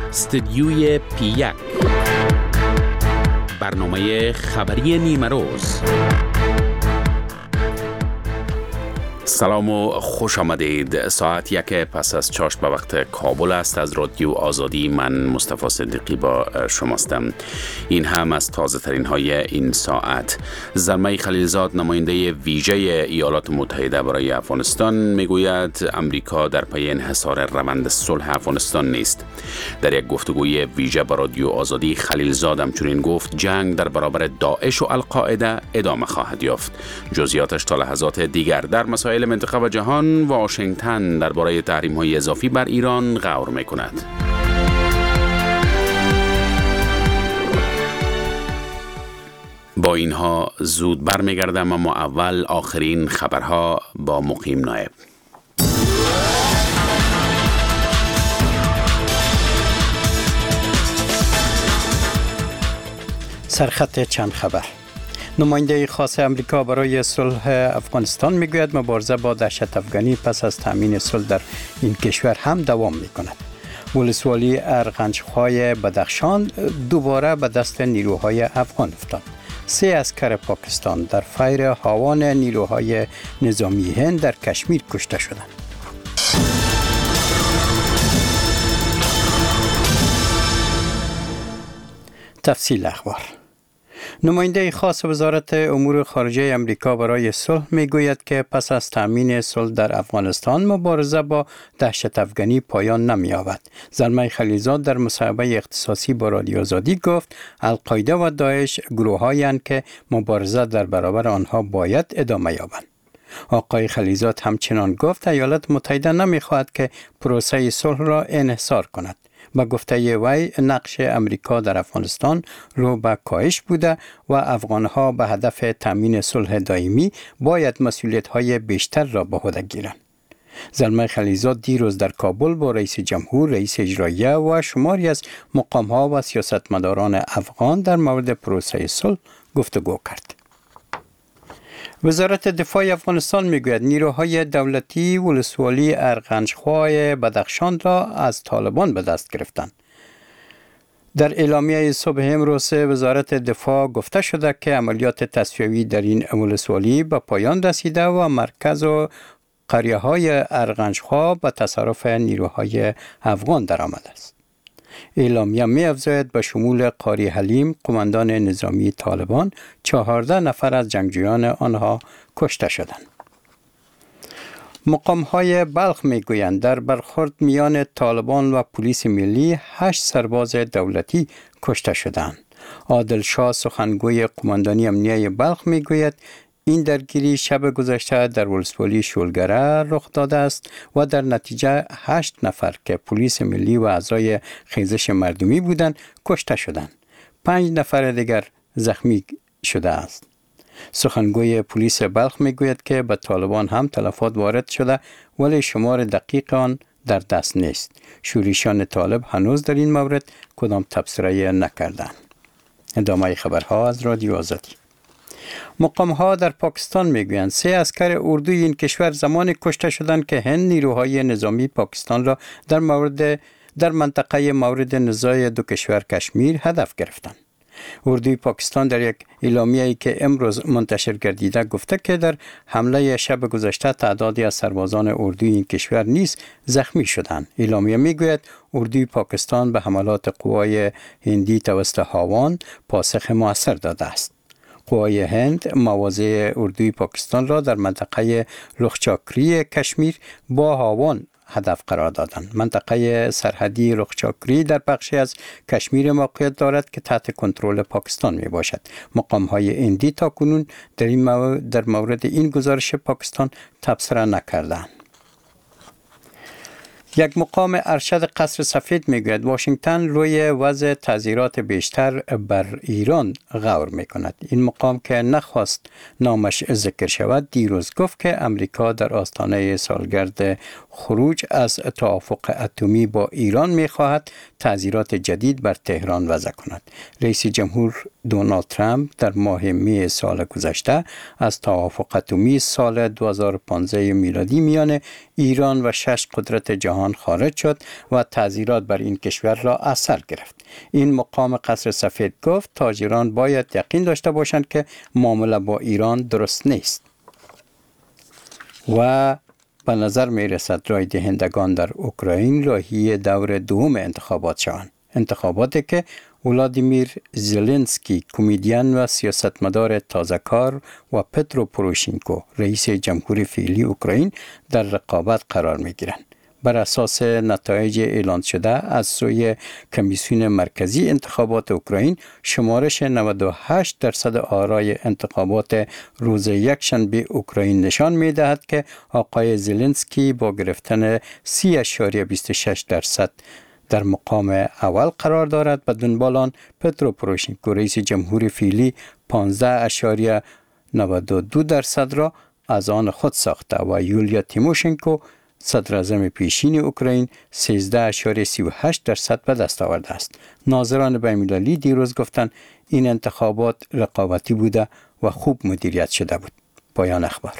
استدیوی پی1 برنامه خبری نیمه روز. سلام و خوش آمدید. ساعت 1 پس از چاشت به وقت کابل است. از رادیو آزادی من مصطفی صدیقی با شماستم. این هم از تازه ترین های این ساعت. زلمه خلیلزاد نماینده ویژه ایالات متحده برای افغانستان میگوید امریکا در پی انحصار روند صلح افغانستان نیست. در یک گفتگوی ویژه با رادیو آزادی خلیلزاد همچنین گفت جنگ در برابر داعش و القاعده ادامه خواهد یافت. جزئیاتش تا لحظات دیگر. در مسائل منطقه و جهان، واشنگتن درباره تحریم‌های اضافی بر ایران غور می‌کند. با اینها زود برمیگردم، اما اول آخرین خبرها با مقیم نایب. سرخط چند خبر. نماینده خاص امریکا برای صلح افغانستان میگوید مبارزه با دهشت افغانی پس از تامین صلح در این کشور هم دوام میکند. ولسوالی ارغنجخای بدخشان دوباره به دست نیروهای افغان افتاد. 3 عسکر پاکستان در فیر هاوان نیروهای نظامی هند در کشمیر کشته شدند. تفصیل اخبار. نماینده خاص وزارت امور خارجه امریکا برای صلح میگوید که پس از تامین صلح در افغانستان مبارزه با دهشت افغانی پایان نمی‌یابد. زلمه خلیلزاد در مصاحبه اختصاصی با رادیو آزادی گفت القاعده و داعش گروه‌هایند که مبارزه در برابر آنها باید ادامه یابد. آقای خلیلزاد همچنان گفت ایالات متحده نمی‌خواهد که پروسه صلح را انحصار کند. با گفته وی نقش امریکا در افغانستان رو به کاهش بوده و افغانها به هدف تامین صلح دائمی باید مسئولیت‌های بیشتر را به عهده گیرند. زلمه خلیلزاد دیروز در کابل با رئیس جمهور، رئیس اجراییه و شماری از مقام‌ها و سیاستمداران افغان در مورد پروسه صلح گفتگو کرد. وزارت دفاع افغانستان میگوید نیروهای دولتی ولسوالی ارغنجخای بدخشان را از طالبان به دست گرفتند. در اعلامیه صبح امروز وزارت دفاع گفته شده که عملیات تصفیوی در این ولسوالی به پایان رسیده و مرکز و قریه‌های ارغنجخا به تصرف نیروهای افغان درآمده است. اعلامیه می‌افزاید به شمول قاری حلیم قماندان نظامی طالبان 14 نفر از جنگجویان آنها کشته شدند. مقام‌های بلخ می‌گویند در برخورد میان طالبان و پلیس ملی 8 سرباز دولتی کشته شدند. عادل شاه سخنگوی قماندانی امنیه بلخ می‌گوید این درگیری شب گذشته در ولسوالی شولگره رخ داده است و در نتیجه 8 نفر که پلیس ملی و اعضای خیزش مردمی بودند کشته شدند. 5 نفر دیگر زخمی شده است. سخنگوی پلیس بلخ میگوید که به طالبان هم تلفات وارد شده ولی شمار دقیق آن در دست نیست. شورشیان طالب هنوز در این مورد کدام تبصره نکردند. ادامه خبرها از رادیو آزادی. مقام‌ها در پاکستان میگویند 3 عسکر اردوی این کشور زمان کشته شدند که هند نیروهای نظامی پاکستان را در منطقه مورد نزاع دو کشور کشمیر هدف گرفتند. اردوی پاکستان در یک اعلامیه‌ای که امروز منتشر گردیده گفته که در حمله شب گذشته تعدادی از سربازان اردوی این کشور نیز زخمی شدند. اعلامیه میگوید اردوی پاکستان به حملات قوای هندی توسط هاوان پاسخ موثر داده است. قوای هند مواضع اردوی پاکستان را در منطقه رخچاکری کشمیر با هاوان هدف قرار دادند. منطقه سرحدی رخچاکری در بخشی از کشمیر موقعیت دارد که تحت کنترل پاکستان می باشد. مقام‌های هندی تاکنون در مورد این گزارش پاکستان تبصره نکردند. یک مقام ارشد قصر سفید میگوید واشنگتن روی وضع تعزیرات بیشتر بر ایران غور میکند. این مقام که نخواست نامش ذکر شود دیروز گفت که امریکا در آستانه سالگرد خروج از توافق اتمی با ایران میخواهد تعزیرات جدید بر تهران وضع کند. رئیس جمهور دونالد ترامپ در ماه می سال گذشته از توافق اتمی سال 2015 میلادی میان ایران و 6 قدرت جهان خارج شد و تعزیرات بر این کشور را اثر گرفت. این مقام قصر سفید گفت تاجران باید یقین داشته باشند که معامله با ایران درست نیست و به نظر می رسد رای دهندگان در اوکراین راهی دور دوم انتخابات شوند. انتخاباتی که ولادیمیر زلنسکی کمدین و سیاستمدار تازه‌کار و پترو پوروشینکو رئیس جمهوری فعلی اوکراین در رقابت قرار می گیرند. بر اساس نتایج اعلان شده از سوی کمیسیون مرکزی انتخابات اوکراین، شمارش 98% آرای انتخابات روز یکشنبه اوکراین نشان می دهد که آقای زلنسکی با گرفتن 30.26% در مقام اول قرار دارد. بدون بالان پترو پوروشینکو رئیس جمهوری فعلی 15.92% را از آن خود ساخته و یولیا تیموشنکو صدر اعظم پیشین اوکراین 13.38% به دست آورده است. ناظران بین‌المللی دیروز گفتند این انتخابات رقابتی بوده و خوب مدیریت شده بود. پایان اخبار.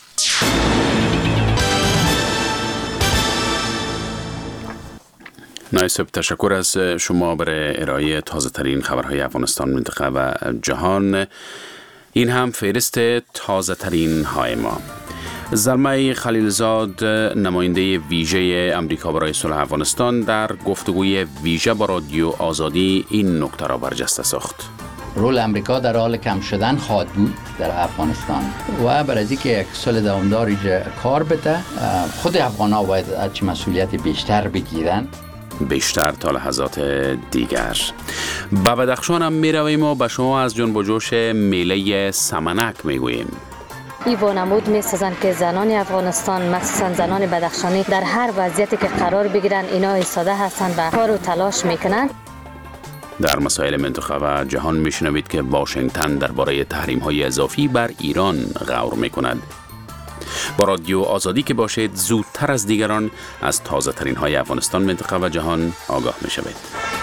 نایسب، تشکر از شما برای ارائه تازه ترین خبرهای افغانستان، منطقه و جهان. این هم فهرست تازه ترین های ما. زلمه خلیلزاد، نماینده ویژه امریکا برای صلح افغانستان، در گفتگوی ویژه با رادیو آزادی این نکته را برجسته ساخت. رول امریکا در حال کم شدن خواهد بود در افغانستان و برای اینکه یک صلح دوامدار کار بده، خود افغان‌ها باید از مسئولیت بیشتر بگیرن، بیشتر تا لحظات دیگر. به بدخشان هم می رویم و به شما از جنب و جوش میله سمنک می گوییم. ای وانمود می سازند که زنان افغانستان، مخصوصا زنان بدخشانی، در هر وضعیتی که قرار بگیرن اینا ایستاده هستند و کار و تلاش میکنند. در مسائل منطقه و جهان میشنوید که واشنگتن درباره تحریم‌های اضافی بر ایران غور میکند. با رادیو آزادی که باشید، زودتر از دیگران از تازه ترین های افغانستان، منطقه و جهان آگاه میشوید.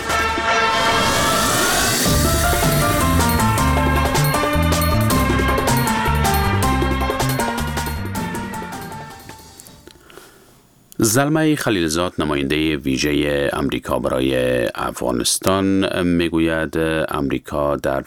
زلمه خلیلزاد، نماینده ویژه امریکا برای افغانستان، میگوید امریکا در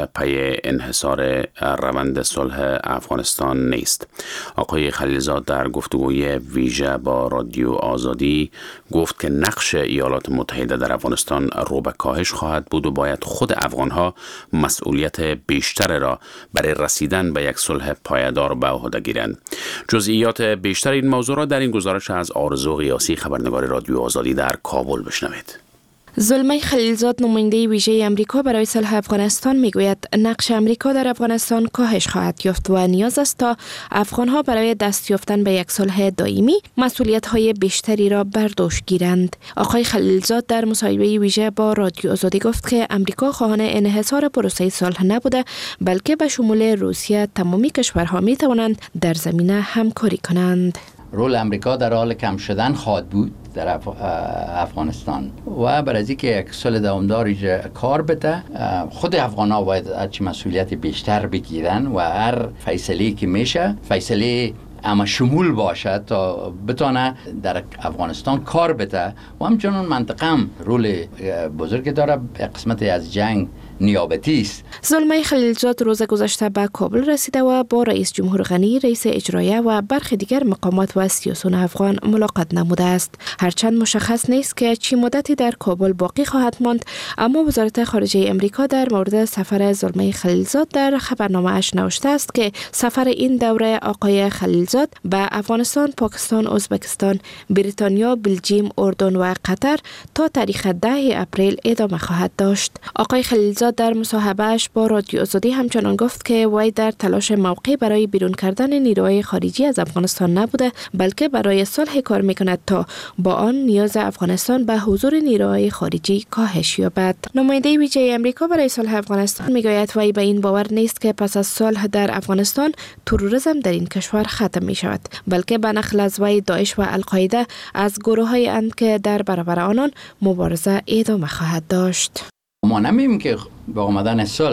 پی انحصار روند صلح افغانستان نیست. آقای خلیلزاد در گفتگوی ویژه با رادیو آزادی گفت که نقش ایالات متحده در افغانستان رو به کاهش خواهد بود و باید خود افغانها مسئولیت بیشتر را برای رسیدن به یک صلح پایدار به عهده گیرند. جزئیات بیشتر این موضوع را در این گزارش از آرزو قیاسی، خبرنگار رادیو آزادی در کابل بشنوید. زلمه خلیلزاد، نماینده ویژه امریکا برای صلح افغانستان، میگوید نقش امریکا در افغانستان کاهش خواهد یافت و نیاز است تا افغانها برای دست یافتن به یک صلح دائمی مسئولیت‌های بیشتری را بر دوش گیرند. آقای خلیلزاد در مصاحبه ویژه با رادیو آزادی گفت که امریکا خواهان انحصار پروسه صلح نبوده، بلکه به شمول روسیه تمامی کشورها می توانند در زمینه همکاری کنند. رول امریکا در حال کم شدن خواهد بود در افغانستان و برای اینکه یک صلح دوامدار کار بده، خود افغان‌ها باید از مسئولیت بیشتر بگیرن و هر فیصله که میشه فیصله اما شمول باشه تا بتونه در افغانستان کار بده و همچنان منطقه هم رول بزرگ داره. قسمت از جنگ نیابتی است. زلمه خلیلزاد روز گذشته به کابل رسیده و با رئیس جمهور غنی، رئیس اجرایه و برخی دیگر مقامات و سیاسیون افغان ملاقات نموده است. هرچند مشخص نیست که چه مدتی در کابل باقی خواهد ماند، اما وزارت خارجه امریکا در مورد سفر زلمه خلیلزاد در خبرنامه اش نوشته است که سفر این دوره آقای خلیلزاد به افغانستان، پاکستان، ازبکستان، بریتانیا، بلژیم، اردن و قطر تا تاریخ 10 اپریل ادامه خواهد داشت. آقای خلیلزاد در مصاحبه‌اش با رادیو آزادی همچنان گفت که وی در تلاش موقع برای بیرون کردن نیروهای خارجی از افغانستان نبوده، بلکه برای صلح کار می‌کند تا با آن نیاز افغانستان به حضور نیروهای خارجی کاهش یابد. نماینده ویژه آمریکا برای صلح افغانستان میگوید وی به این باور نیست که پس از صلح در افغانستان تروریسم در این کشور ختم می شود، بلکه به نقل از وی داعش و القاعده از گروه‌های اند که در برابر آنان مبارزه ادامه خواهد داشت. ما نمی‌گوییم که با آمدن صلح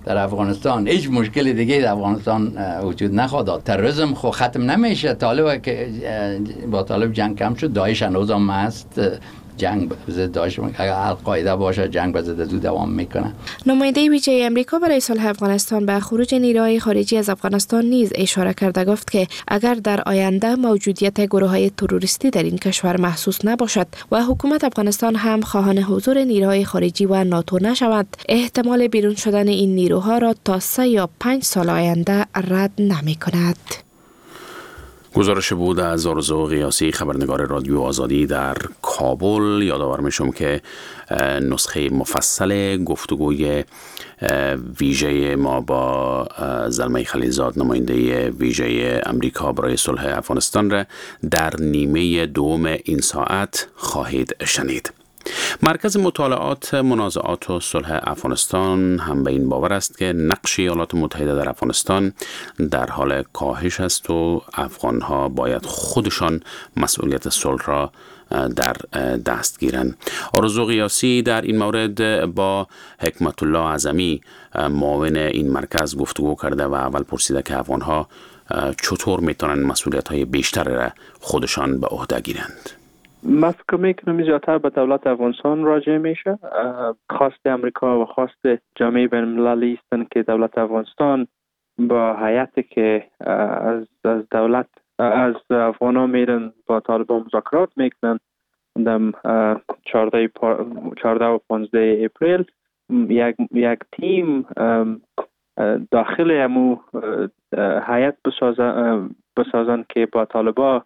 در افغانستان هیچ مشکل دیگه در افغانستان وجود نخواهد داشت. تروریسم خو ختم نمیشه. طالب که با طالب جنگ کم شد، داعش هنوز هم هست. جنگ ضد داعش اگر القاعده باشه جنگ به ضد دوام میکنه. نماینده ویژه امریکا برای صلح افغانستان به خروج نیروهای خارجی از افغانستان نیز اشاره کرده، گفت که اگر در آینده موجودیت گروه‌های تروریستی در این کشور محسوس نباشد و حکومت افغانستان هم خواهان حضور نیروهای خارجی و ناتو نشود، احتمال بیرون شدن این نیروها را تا 3 یا 5 سال آینده رد نمی‌کند. گزارش بود از آرزو قیاسی، خبرنگار رادیو آزادی در کابل. یادآور میشم که نسخه مفصل گفتگوی ویژه ما با زلمه خلیلزاد، نماینده ویژه امریکا برای صلح افغانستان را در نیمه دوم این ساعت خواهید شنید. مرکز مطالعات منازعات و صلح افغانستان هم به این باور است که نقش ایالات متحده در افغانستان در حال کاهش است و افغانها باید خودشان مسئولیت صلح را در دست گیرند. آرزو قیاسی در این مورد با حکمت الله اعظمی معاون این مرکز گفتگو کرده و اول پرسیده که افغانها چطور میتونن مسئولیت‌های بیشتر را خودشان به عهده گیرند. من فکر میکنم زیادتر به دولت افغانستان راجع میشه. خواست امریکا و خواست جامعه بین المللی است که دولت افغانستان با هیئتی که از دولت از افغانا میرن با طالبان مذاکرات میکنن دم 14 و 15 اپریل یک تیم داخل امو هیئت بسازن که با طالبان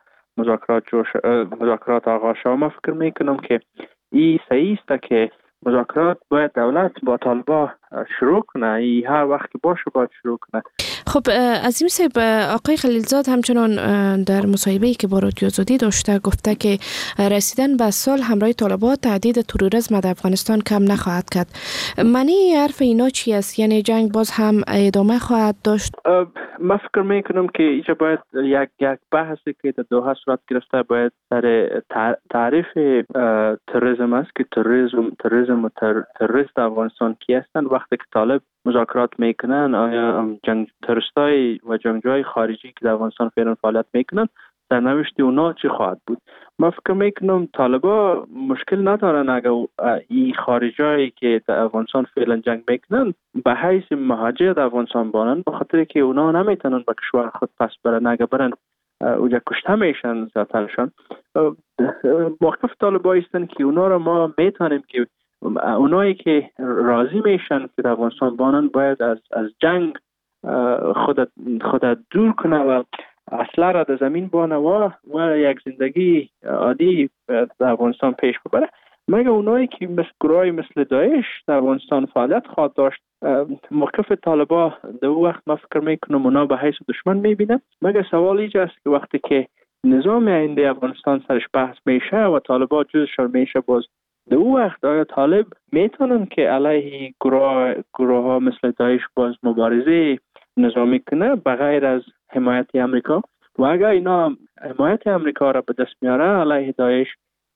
مذاکرات آغاز شد. من فکر میکنم که این صحیح است که مذاکرات باید دولت با طالبان شروع کنه. این هر وقت که باشه باید شروع کنه. خب عظیم صاحب، آقای خلیلزاد همچنان در مصاحبه‌ای که با رادیو آزادی داشته گفته که رسیدن به صلح همراه طالبان تهدید تروریسم در افغانستان کم نخواهد کرد. معنی حرف اینا چی است؟ یعنی جنگ باز هم ادامه خواهد داشت؟ من فکر میکنم که اینجا باید یک بحثی که در دوحه صورت گرفته باید سر تعریف تروریسم است که تروریسم و تروریست افغانستان کی هستند. وقتی که طالب مذاکرات میکنن، آیا جنگ تروریستای و جنگجوهای خارجی که در افغانستان فعلا فعالیت میکنن سرنوشت اونا چی خواهد بود؟ من فکر میکنم طالبا مشکل ندارن اگر این خارجایی که در افغانستان فعلا جنگ میکنن به حیث مهاجر در افغانستان بانن، به خاطر که اونا نمیتونن به کشور خود پس برن. اگر برن اوجا کشته میشن زیادترشان. موقف طالبا هستن که اونا رو ما میتونیم که اونایی که راضی میشن که در افغانستان بانن باید از جنگ خود دور کنه و اصلا را در زمین بانه و یک زندگی عادی در افغانستان پیش ببره. مگه اونایی که گروهی مثل داعش در افغانستان فعالیت خواهد داشت، موقف طالبا در وقت ما فکر میکنم اونا به حیث دشمن میبینن. مگه سوال اینجا است که وقتی که نظام آینده افغانستان سرش بحث میشه و طالبا جزشان میشه، باز در او وقت آیا طالب میتونن که علیه گروه ها مثل داعش باز مبارزه نظامی کنه بغیر از حمایت امریکا؟ و اگر اینا حمایت امریکا را به دست میاره علیه داعش،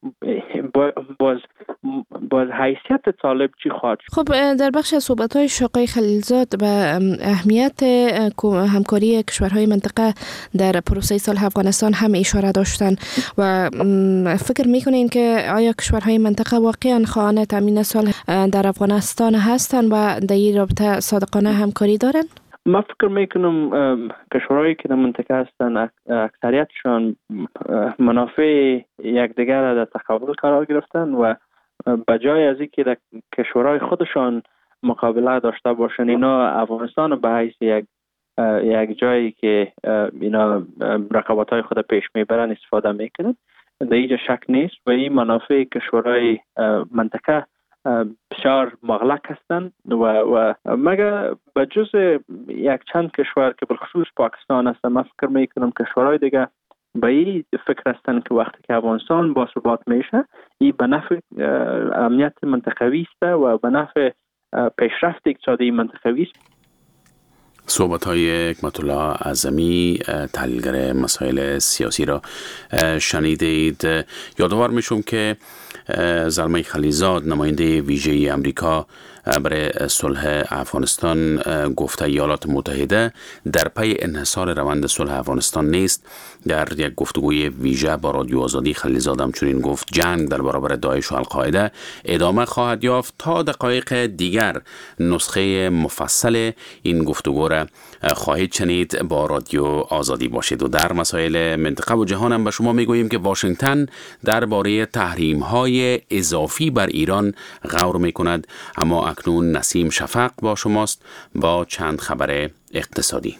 باز حیثیت طالب چی خواهد شد؟ خب در بخش از صحبت‌های آقای خلیلزاد به اهمیت همکاری کشورهای منطقه در پروسه صلح افغانستان هم اشاره داشتن و فکر میکنین که آیا کشورهای منطقه واقعا خواهان تامین صلح در افغانستان هستند و در این رابطه صادقانه همکاری دارن؟ من فکر میکنم کشورهایی که در منطقه هستن اکثریتشان منافع یکدیگر را در تقابل قرار گرفتن و بجای از اینکه در کشورهای خودشان مقابله داشته باشن، اینا افغانستان به حیث یک جایی که اینا رقابت‌های خود پیش میبرن استفاده میکنن. در اینجا شک نیست و این منافع کشورهای منطقه بسیار مغلق هستند و مگر به جز یک چند کشور که بالخصوص پاکستان است، من فکر میکنم کشورهای دیگه به این فکر هستند که وقتی که افغانستان باثبات میشه، این به نفع امنیت منطقوی است و به نفع پیشرفت اقتصادی منطقوی است. صحبت‌های حکمت الله اعظمی، تحلیلگر مسائل سیاسی را شنیدید. یادآور میشم که زلمه خلیلزاد، نماینده ویژه امریکا برای صلح افغانستان گفته ایالات متحده در پی انحصار روند صلح افغانستان نیست. در یک گفتگوی ویژه با رادیو آزادی خلیلزاده همچنین گفت جنگ در برابر داعش و القاعده ادامه خواهد یافت تا دقایق دیگر. نسخه مفصل این گفتگو را خواهید شنید. با رادیو آزادی باشید. و در مسائل منطقه و جهان هم به شما میگوییم که واشنگتن درباره تحریم‌های اضافی بر ایران غور میکند. اما اکنون نسیم شفق با شماست با چند خبر اقتصادی.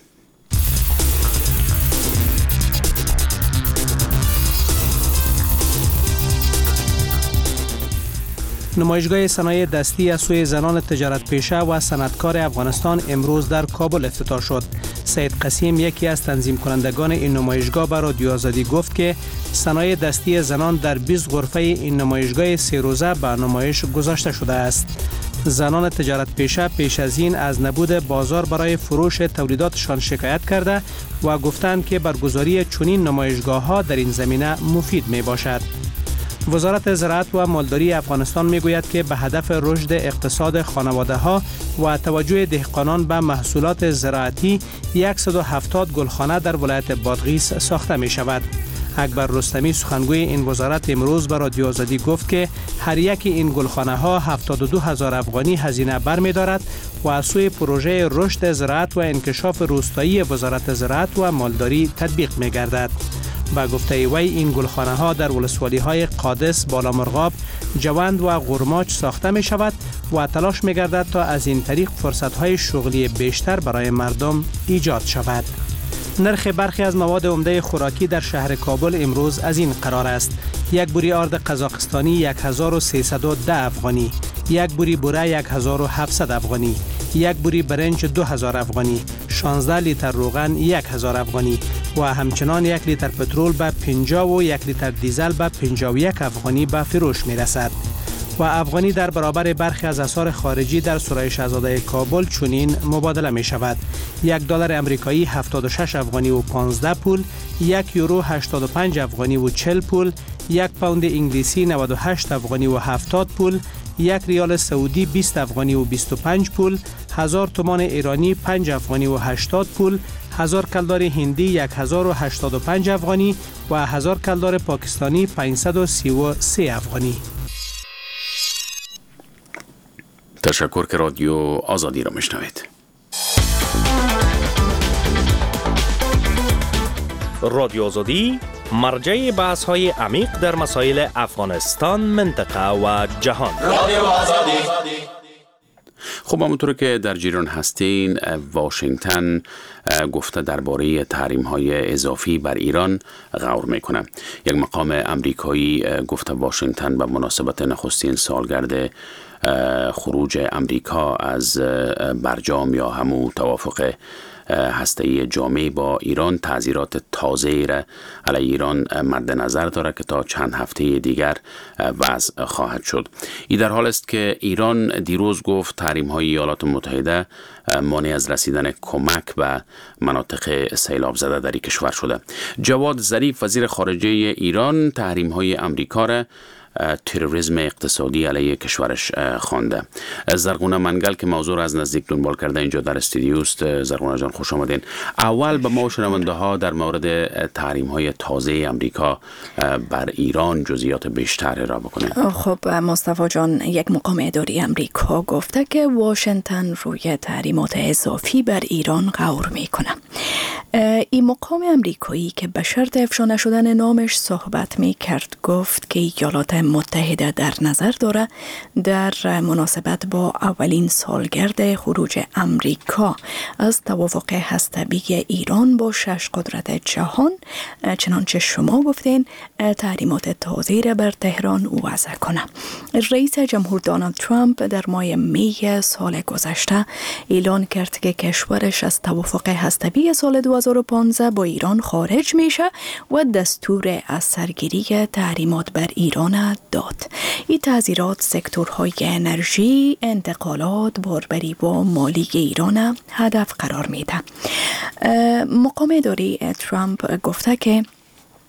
نمایشگاه صنایع دستی از سوی زنان تجارت پیشه و صنعتکار افغانستان امروز در کابل افتتاح شد. سید قسیم یکی از تنظیم کنندگان این نمایشگاه به رادیو آزادی گفت که صنایع دستی زنان در 20 غرفه این نمایشگاه 3 روزه به نمایش گذاشته شده است. زنان تجارت پیشه پیش از این از نبود بازار برای فروش تولیداتشان شکایت کرده و گفتند که برگزاری چنین نمایشگاه ها در این زمینه مفید می باشد. وزارت زراعت و مالداری افغانستان میگوید که به هدف رشد اقتصاد خانواده ها و توجه دهقانان به محصولات زراعتی 170 گلخانه در ولایت بادغیس ساخته می شود. اکبر رستمی سخنگوی این وزارت امروز به رادیو آزادی گفت که هر یک این گلخانه ها 72,000 افغانی هزینه برمی دارد و از سوی پروژه رشد زراعت و انکشاف روستایی وزارت زراعت و مالداری تطبیق می گردد. با گفته وی این گلخانه ها در ولسوالی های قادس، بالامرغاب، جوند و غرماچ ساخته می شود و تلاش می گردد تا از این طریق فرصت های شغلی بیشتر برای مردم ایجاد شود. نرخ برخی از مواد عمده خوراکی در شهر کابل امروز از این قرار است: یک بوری آرد قزاقستانی 1310 افغانی، یک بوری بوره 1700 افغانی، یک بوری برنج 2000 افغانی، 16 لیتر روغن 1000 افغانی و همچنان 1 لیتر پترول به 50 و 1 لیتر دیزل به 51 افغانی به فروش می رسد. و افغانی در برابر برخی از اسعار خارجی در سرای شاهزاده کابل چنین مبادله می شود: $1 امریکایی 76 افغانی و 15 پول، 1 یورو 85 افغانی و 40 پول، 1 پوند انگلیسی 98 افغانی و 70 پول، 1 ریال سعودی 20 افغانی و 25 پول، 1000 تومان ایرانی 5 افغانی و 80 پول، 1000 کلدار هندی 1085 افغانی و 1000 کلدار پاکستانی 533 افغانی. تشکر که رادیو آزادی را میشنوید. رادیو آزادی مرجع بحث های عمیق در مسائل افغانستان، منطقه و جهان. رادیو آزادی. خب همونطور که در جریان هستین، واشنگتن گفته درباره تحریم‌های اضافی بر ایران غور میکنه. یک مقام امریکایی گفته واشنگتن به مناسبت نخستین سالگرد خروج امریکا از برجام یا همون توافق هسته‌ای جامع با ایران تعزیرات تازه‌ای را علیه ایران مد نظر دارد که تا چند هفته دیگر وضع خواهد شد. این در حال است که ایران دیروز گفت تحریم‌های ایالات متحده مانع از رسیدن کمک به مناطق سیلاب زده در این کشور شده. جواد ظریف وزیر خارجه ایران تحریم‌های آمریکا را تروریسم اقتصادی علیه کشورش خوانده. زرغونه منگل که موضوع را از نزدیک دنبال کرده اینجا در استودیو است. زرغونه جان خوش آمدین. اول به ما شنونده ها در مورد تحریم های تازه امریکا بر ایران جزئیات بیشتر را بکنید. خب مصطفی جان، یک مقام اداری امریکا گفته که واشنگتن روی تحریمات اضافی بر ایران غور میکنه. این مقام امریکایی که به شرط افشا نشدن نامش صحبت میکرد گفت که ایالات متحده در نظر داره در مناسبت با اولین سالگرد خروج امریکا از توافق هسته‌ای ایران با 6 قدرت جهان، چنانچه شما گفتین، تحریمات تازه‌ای را بر تهران وضع کنه. رئیس جمهور دونالد ترامپ در ماه می سال گذشته اعلان کرد که کشورش از توافق هسته‌ای سال 2015 با ایران خارج میشه و دستور از سرگیری تحریمات بر ایران داد. این تعزیرات سکتورهای انرژی، انتقالات، باربری و مالی ایران هدف قرار میده. مقام اداری ترامپ گفته که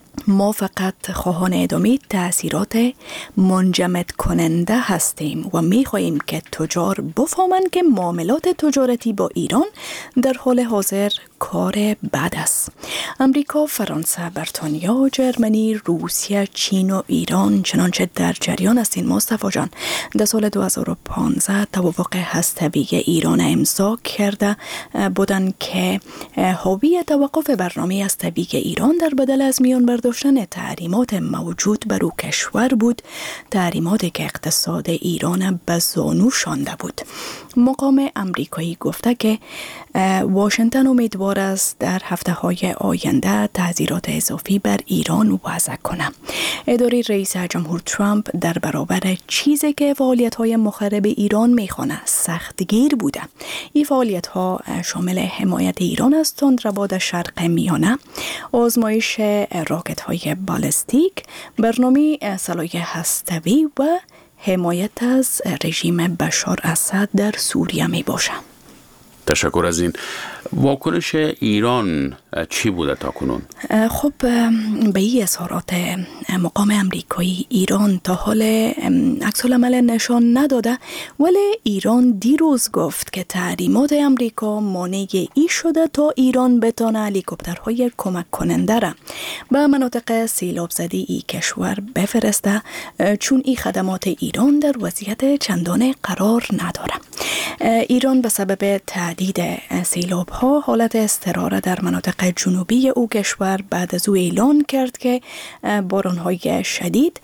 ما فقط خواهان ادامه تأثیرات منجمد کننده هستیم و می خواهیم که تجار بفهمند که معاملات تجارتی با ایران در حال حاضر کار بد است. امریکا، فرانسه، بریتانیا، جرمنی، روسیه، چین و ایران چنانچه در جریان هستین مصطفی جان در سال 2015 توافق هسته‌ای ایران امضا کرده بودند که حاوی توقف برنامه هسته‌ای ایران در بدل از میان برداشتن تحریمات موجود بر او کشور بود، تحریماتی که اقتصاد ایران به زانو شانده بود. مقام امریکایی گفته که واشنگتن امیدوار است در هفته‌های آینده تحذیرات اضافی بر ایران وضع کنه. اداره رئیس جمهور ترامپ در برابر چیزی که فعالیت‌های مخرب ایران می‌خوانه سختگیر بوده. این فعالیت‌ها شامل حمایت ایران از تندروات شرق میانه، آزمایش راکت‌های بالستیک، برنامه سلاح هسته‌ای و حمایت از رژیم بشار اسد در سوریه می باشه. تشکر از این. واکنش ایران چی بوده تا کنون؟ خب به این اظهارات مقام امریکایی ایران تا حال عکس العمل نشان نداده، ولی ایران دیروز گفت که تحریمات امریکا مانع ای شده تا ایران بتانه هلیکوپترهای کمک کننده را به مناطق سیلاب زده ای کشور بفرسته، چون این خدمات ایران در وضعیت چندانه قرار نداره. ایران به سبب تهدید سیلاب ها حالت اضطرار در مناطق جنوبی او کشور بعد از او اعلان کرد که باران های شدید،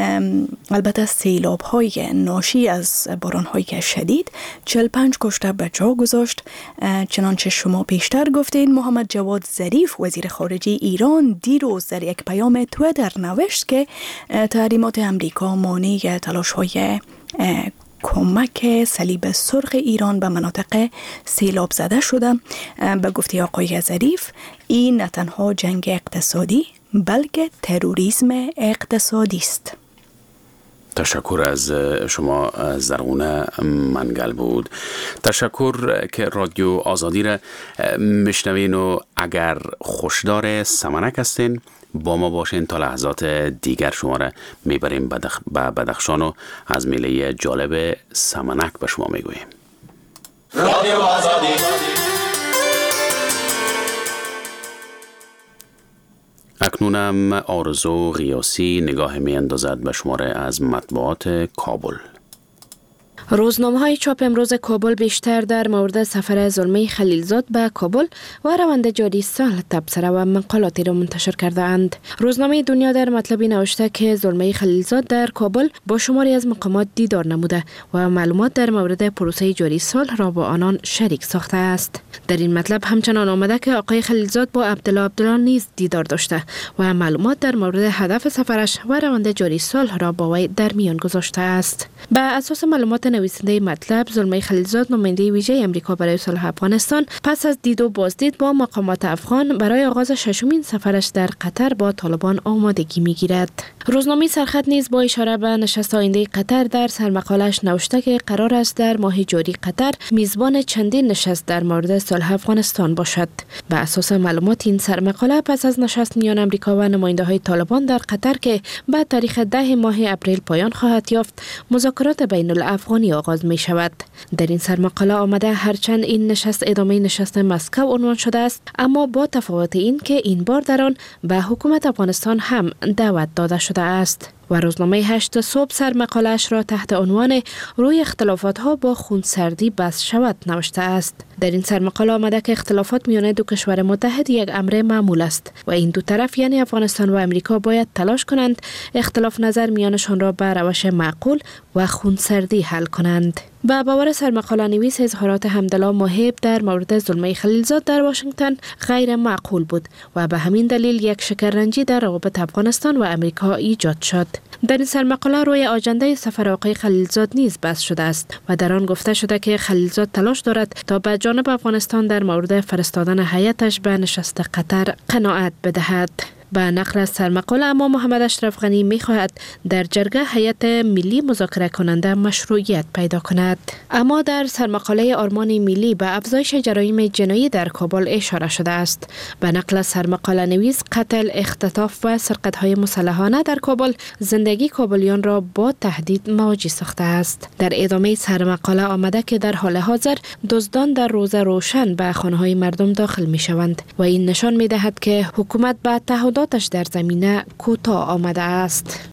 البته سیلاب های ناشی از باران های شدید 45 کشته به جا گذاشت. چنانچه شما پیشتر گفتین، محمد جواد ظریف وزیر خارجه ایران دیروز در یک پیام توییتر نوشت که تحریمات امریکا مانع تلاش های کمک صلیب سرخ ایران به مناطق سیلاب زده شده. به گفته آقای ظریف این نه تنها جنگ اقتصادی بلکه تروریسم اقتصادی است. تشکر از شما زرغونه منگل بود. تشکر که رادیو آزادی را میشنوین و اگر خوشدار سمنک هستین با ما باشین تا لحظات دیگر شما را میبریم به بدخشان و از میله جالب سمنک به شما میگوییم. رادیو آزادی. اکنونم آرزو غیاسی نگاه می اندازد به شماره از مطبوعات کابل. روزنامه‌های چاپ امروز کابل بیشتر در مورد سفر زلمه خلیلزاد به کابل و روند جاری سال تبصره و مقالاتی را منتشر کرده اند. روزنامه دنیا در مطلبی نوشته که زلمه خلیلزاد در کابل با شماری از مقامات دیدار نموده و معلومات در مورد پروسه جاری سال را با آنان شریک ساخته است. در این مطلب همچنان آمده که آقای خلیلزاد با عبدالله نیز دیدار داشته و معلومات در مورد هدف سفرش و روند جاری سال را با وی در میان گذاشته است. به اساس معلومات نویسنده مطلب، زلمه خلیلزاد نماینده ویژه امریکا برای صلح افغانستان پس از دید و بازدید با مقامات افغان برای آغاز ششمین سفرش در قطر با طالبان آمادگی می‌گیرد. روزنامه سرخط نیز با اشاره به نشست آینده قطر در سرمقاله‌اش نوشته که قرار است در ماه جاری قطر میزبان چندین نشست در مورد صلح افغانستان باشد. به اساس معلومات این سرمقاله پس از نشست میان امریکا و نماینده‌های طالبان در قطر که به تاریخ 10 ماه اپریل پایان خواهد یافت، مذاکرات بین الافغانی آغاز می شود. در این سرمقاله آمده هرچند این نشست ادامه نشست مسکو عنوان شده است، اما با تفاوت این که این بار در آن به حکومت افغانستان هم دعوت داده شده است. و روزنامه 8 صبح سرمقاله‌اش را تحت عنوان روی اختلافات‌ها با خونسردی بس شود نوشته است. در این سرمقاله آمده که اختلافات میان دو کشور متحد یک امر معمول است و این دو طرف یعنی افغانستان و امریکا باید تلاش کنند اختلاف نظر میانشان را به روش معقول و خونسردی حل کنند. با باور سرمقاله نویس، اظهارات حمدالله محب در مورد زلمه خلیلزاد در واشنگتن غیر معقول بود و به همین دلیل یک شکررنجی در روابط افغانستان و امریکا ایجاد شد. در این سرمقاله روی آجنده سفر آقای خلیلزاد نیز بحث شده است و در آن گفته شده که خلیلزاد تلاش دارد تا به جانب افغانستان در مورد فرستادن هیئتش به نشست قطر قناعت بدهد. به نقل از سرمقال اما محمد اشرف غنی می‌خواهد در جرگه هیئت ملی مذاکره کننده مشروعیت پیدا کند. اما در سرمقاله آرمان ملی به افزایش جرایم جنایی در کابل اشاره شده است. به نقل از سرمقاله نویس قتل، اختطاف و سرقت‌های مسلحانه در کابل زندگی کابلیان را با تهدید مواجه ساخته است. در ادامه سرمقاله آمده که در حال حاضر دزدان در روز روشن به خانه‌های مردم داخل می‌شوند و این نشان می‌دهد که حکومت به تعهداتش در زمینه کوتاه آمده است.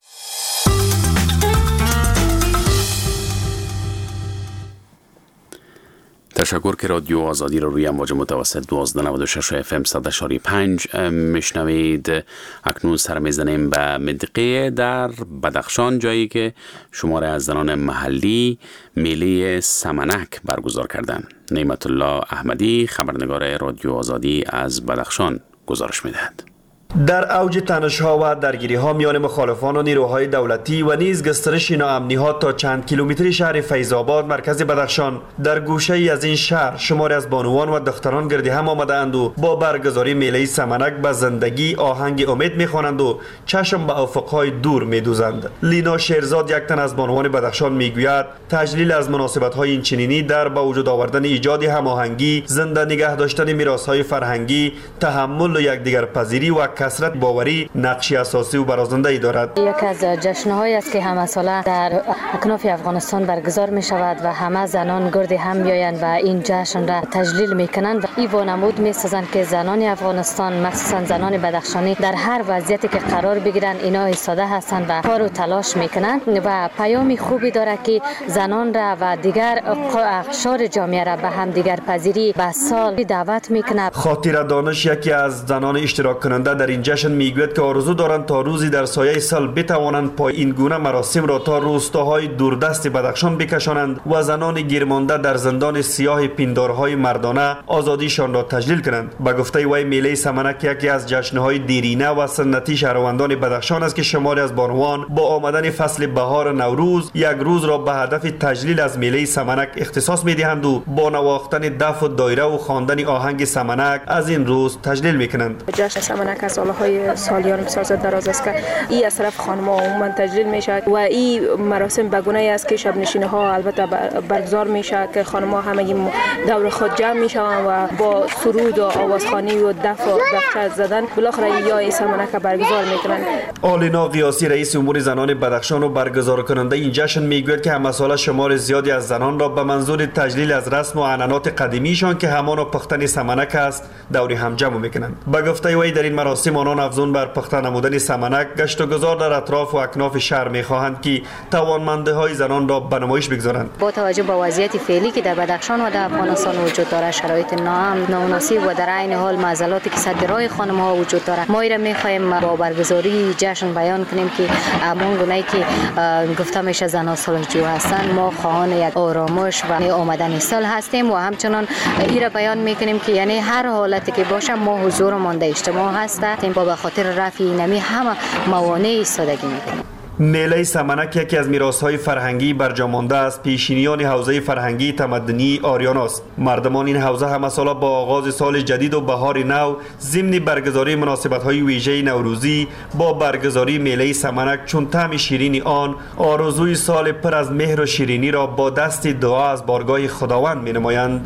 تشکر که رادیو آزادی را روی امواج متوسط 1296 FM 100.5 میشنوید. اکنون سر میزنیم به منطقه در بدخشان، جایی که شماره از زنان محلی میله سمنک برگزار کردند. نعمت الله احمدی، خبرنگار رادیو آزادی از بدخشان، گزارش میدهد. در اوج تنش‌ها و درگیری‌ها میان مخالفان و نیروهای دولتی و نیز گسترش ناامنی‌ها تا چند کیلومتری شهر فیض‌آباد مرکز بدخشان، در گوشه‌ای از این شهر شماری از بانوان و دختران گرد هم آمده‌اند و با برگزاری میله سمنک به زندگی آهنگ امید می‌خوانند و چشم به افق‌های دور می‌دوزند. لینا شیرزاد، یک تن از بانوان بدخشان، میگوید تجلیل از مناسبت‌های این چنینی در به وجود آوردن ایجاد هماهنگی، زنده نگه داشتن میراث‌های فرهنگی، تحمل و یکدیگر پذیری و کثرت باوری نقشی اساسی و برازنده‌ای دارد. یک از جشن‌هایی است که همه ساله در اکناف افغانستان برگزار می شود و همه زنان گرد هم میآیند و این جشن را تجلیل میکنند و این وانمود میسازند که زنان افغانستان، مخصوصا زنان بدخشانی، در هر وضعیتی که قرار بگیرند اینا ایستاده هستند و کار و تلاش میکنند و پیامی خوبی دارد که زنان را و دیگر اقشار جامعه را به هم دیگر پذیری به سال دعوت میکند. خاطره دانش، یکی از زنان اشتراک کننده در این جشن، میگوید که آرزو دارند تا روزی در سایه سال بتوانند پای این گونه مراسم را تا روستاهای دوردست بدخشان بکشانند و زنان گیرمانده در زندان سیاه پیندارهای مردانه آزادیشان را تجلیل کنند. به گفته وی میله سمنک یکی از جشن‌های دیرینه و سنتی شهروندان بدخشان است که شماری از بانوان با آمدن فصل بهار نوروز یک روز را به هدف تجلیل از میله سمنک اختصاص می‌دهند و با نواختن دف و دایره و خواندن آهنگ سمنک از این روز تجلیل می‌کنند. جشن سمنک از سالهای سالیان بسیار دراز است که این از طرف خانم‌ها عموما تجلیل میشه و این مراسم به گونه‌ای است که شب نشینی ها البته برگزار میشه که خانم‌ها همگی دور خود جمع میشوند و با سرود و آوازخوانی و دف و دفتر زدن بالاخره یا سمنک برگزار میکنند. آلینا قیاسی، رئیس امور زنان بدخشان و برگزار کننده این جشن، میگوید که همه ساله شمار زیادی از زنان را به منظور تجلیل از رسم و عنعنات قدیمیشان که همان پختن سمنک است دور هم جمع میکنند. به گفته وی در این مراسم آنان افزون بر پخته نمودن سمنک، گشت و گذار در اطراف و اکناف شهر میخواهند که توانمندی‌های زنان را به نمایش بگذارند. با توجه به وضعیت فعلی که در بدخشان و در افغانستان وجود دارد، شرایط نامناسب و در عین حال معضلاتی که سد راه خانم‌ها وجود دارد، ما را می‌خواهیم با برگزاری جشن بیان کنیم که همون گونه‌ای که گفته میشه زنان صلح‌جو هستند، ما خواهان یک آرامش و آمدن صلح هستیم و همچنان این را بیان می‌کنیم که یعنی هر حالتی که باشه ما حضورمان در اجتماع هستیم با به خاطر رفع نمی همه موانع ایستادگی میکنیم. میله سمنک یکی از میراث‌های فرهنگی برجامانده از پیشینیان حوزه فرهنگی تمدنی آریاناست. مردمان این حوزه همه ساله با آغاز سال جدید و بهار نو ضمن برگزاری مناسبت‌های ویژه نوروزی با برگزاری میله سمنک چون طعم شیرین آن آرزوی سال پر از مهر و شیرینی را با دست دعا از بارگاه خداوند می‌نمایند.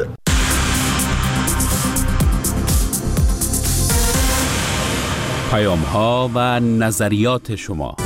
پیام‌ها و نظریات شما.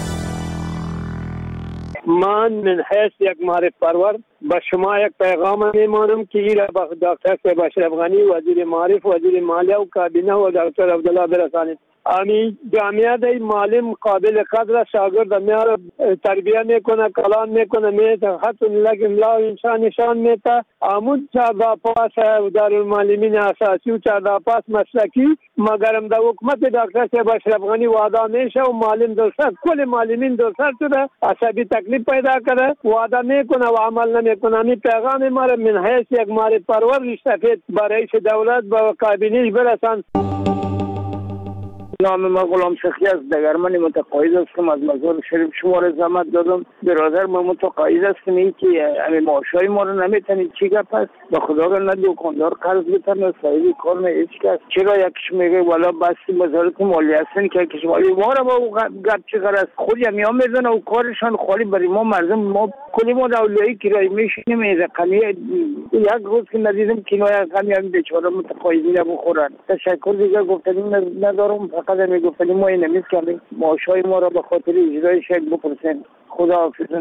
من من حیث یک معرف پرور به شما یک پیغام میمانم که این را به دکتر صاحب اشرف غنی، وزیر معرف، وزیر مالیه و کابینه و دکتر عبدالله برسانید. امی جامعه دی معلم قابل قدر شاگرد میاره تربیه میکنه، کلام میکنه، میته خط لگ املا انسان نشان میته. آمون چهارده پاس دارالمعلمین اساسی و چهارده پاس مسلکی، مگرم در حکومت دکتر صاحب اشرف غنی وعده میشه و معلم درسر کل معلمین درسر شده، عصبی تکلیف پیدا کرده، وعده میکنه و عمل نمیکنه. می پیغام ما من حیث یک معرف پرور استفاده برای رئیس دولت با کابینه برسان. نام ما غلام سخی است. دگرمن متقاعد هستم از مزار شریف. شما را زحمت دادم برادر، ما متقاعد هستیم این که همین معاشای ما رو نمیتونید. چی گپ است؟ به خدا را نه دکاندار قرض بتونه، صاحب کار نه هیچ کس. چرا یکیش میگه والا بسی وزارت مالیه هستن که یکیش ما را با گپ چی است؟ خود همیا میزنه و کارشان خالی برای ما مردم. ما کلی ما اولیای کرایه میشینیم این رقمی. یک روز که ندیدم کنایه رقمی همین بیچاره متقاعدین بخورن. تشکر دیگه گفتنی ندارم، فقط همین گفتنی ما این نمیست کردیم معاشای ما را به خاطر اجرای شاید بپرسین. خدا حافظ.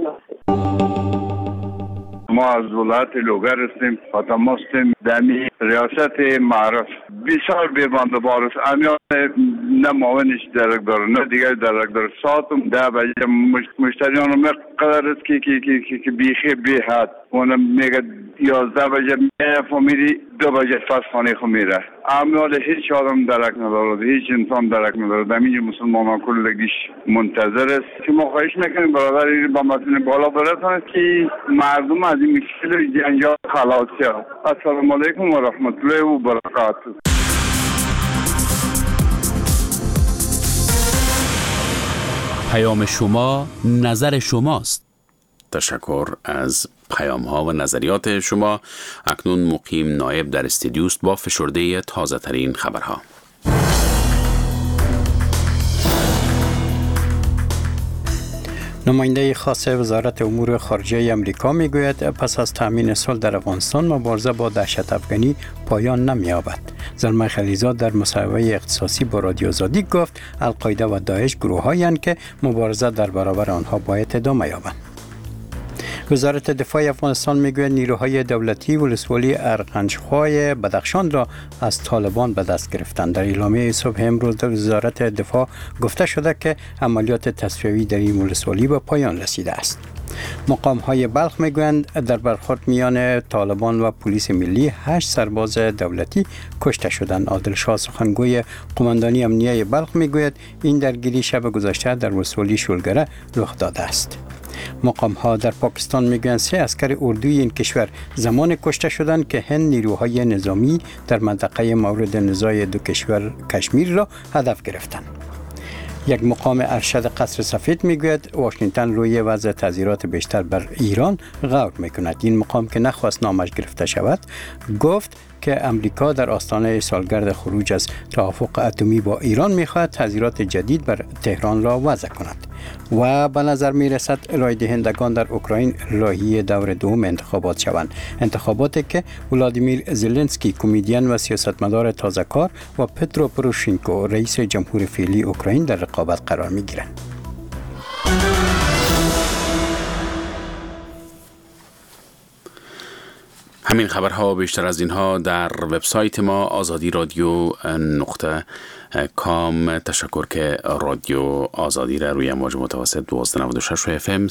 ما از ولایت لوگر هستیم، خاتم هستیم. دمی ریاست معرف بسیار بیرمانده بار است. امیان نه معاونش درک داره نه دیگر درک داره. ساعتم ده بجه مشتریان رو مقدر است که بیخی بی حد. اونم میگه 11 بجه میری 2 بجه فصل خانه خو میره. امیال هیچ آدم درک نداره، هیچ انسان درک نداره. دمی مسلمان کلگیش منتظر است که ما خواهش میکنیم برادر با مسئول بالا برسانه که مردم از این مشکل جنجال خلاص شد. السلام علیکم و رحمت الله و برکاته. پیام شما نظر شماست. تشکر از پیام ها و نظریات شما. اکنون مقیم نایب در استودیوست با فشرده تازه ترین خبرها. نماینده خاص وزارت امور خارجه امریکا میگوید پس از تامین صلح در افغانستان مبارزه با دهشت افغانی پایان نمی‌یابد. زلمه خلیلزاد در مصاحبه اختصاصی با رادیو آزادی گفت القاعده و داعش گروه‌هایند که مبارزه در برابر آنها باید ادامه یابند. وزارت دفاع افغانستان میگوید نیروهای دولتی ولسوالی ارغنجخوای بدخشان را از طالبان به دست گرفتند. در اعلامیه صبح امروز در وزارت دفاع گفته شده که عملیات تصفیه‌ای در این ولسوالی به پایان رسیده است. مقام‌های بلخ میگویند در برخورد میان طالبان و پلیس ملی 8 سرباز دولتی کشته شدند. عادل شاه سخنگوی قماندانی امنیه بلخ میگوید این درگیری شب گذشته در ولسوالی شولگره رخ داده است. مقام‌ها در پاکستان میگویند 3 عسکر اردوی این کشور زمان کشته شدند که هند نیروهای نظامی در منطقه مورد نزاع دو کشور کشمیر را هدف گرفتند. یک مقام ارشد قصر سفید میگوید واشنگتن روی وضع تحذیرات بیشتر بر ایران غور میکند. این مقام که نخواست نامش گرفته شود گفت که امریکا در آستانه سالگرد خروج از توافق اتمی با ایران میخواهد تحذیرات جدید بر تهران را وضع کند و به نظر میرسد رای دهندگان در اوکراین راهی دور دوم انتخابات شوند. انتخاباتی که ولادیمیر زلنسکی کمدین و سیاستمدار تازه‌کار و پترو پروشینکو رئیس جمهور فعلی اوکراین در رقابت قرار میگیرند. همین خبرها بیشتر از اینها در وبسایت ما azadi.com. تشکر که رادیو آزادی را روی موج متوسط 1296 FM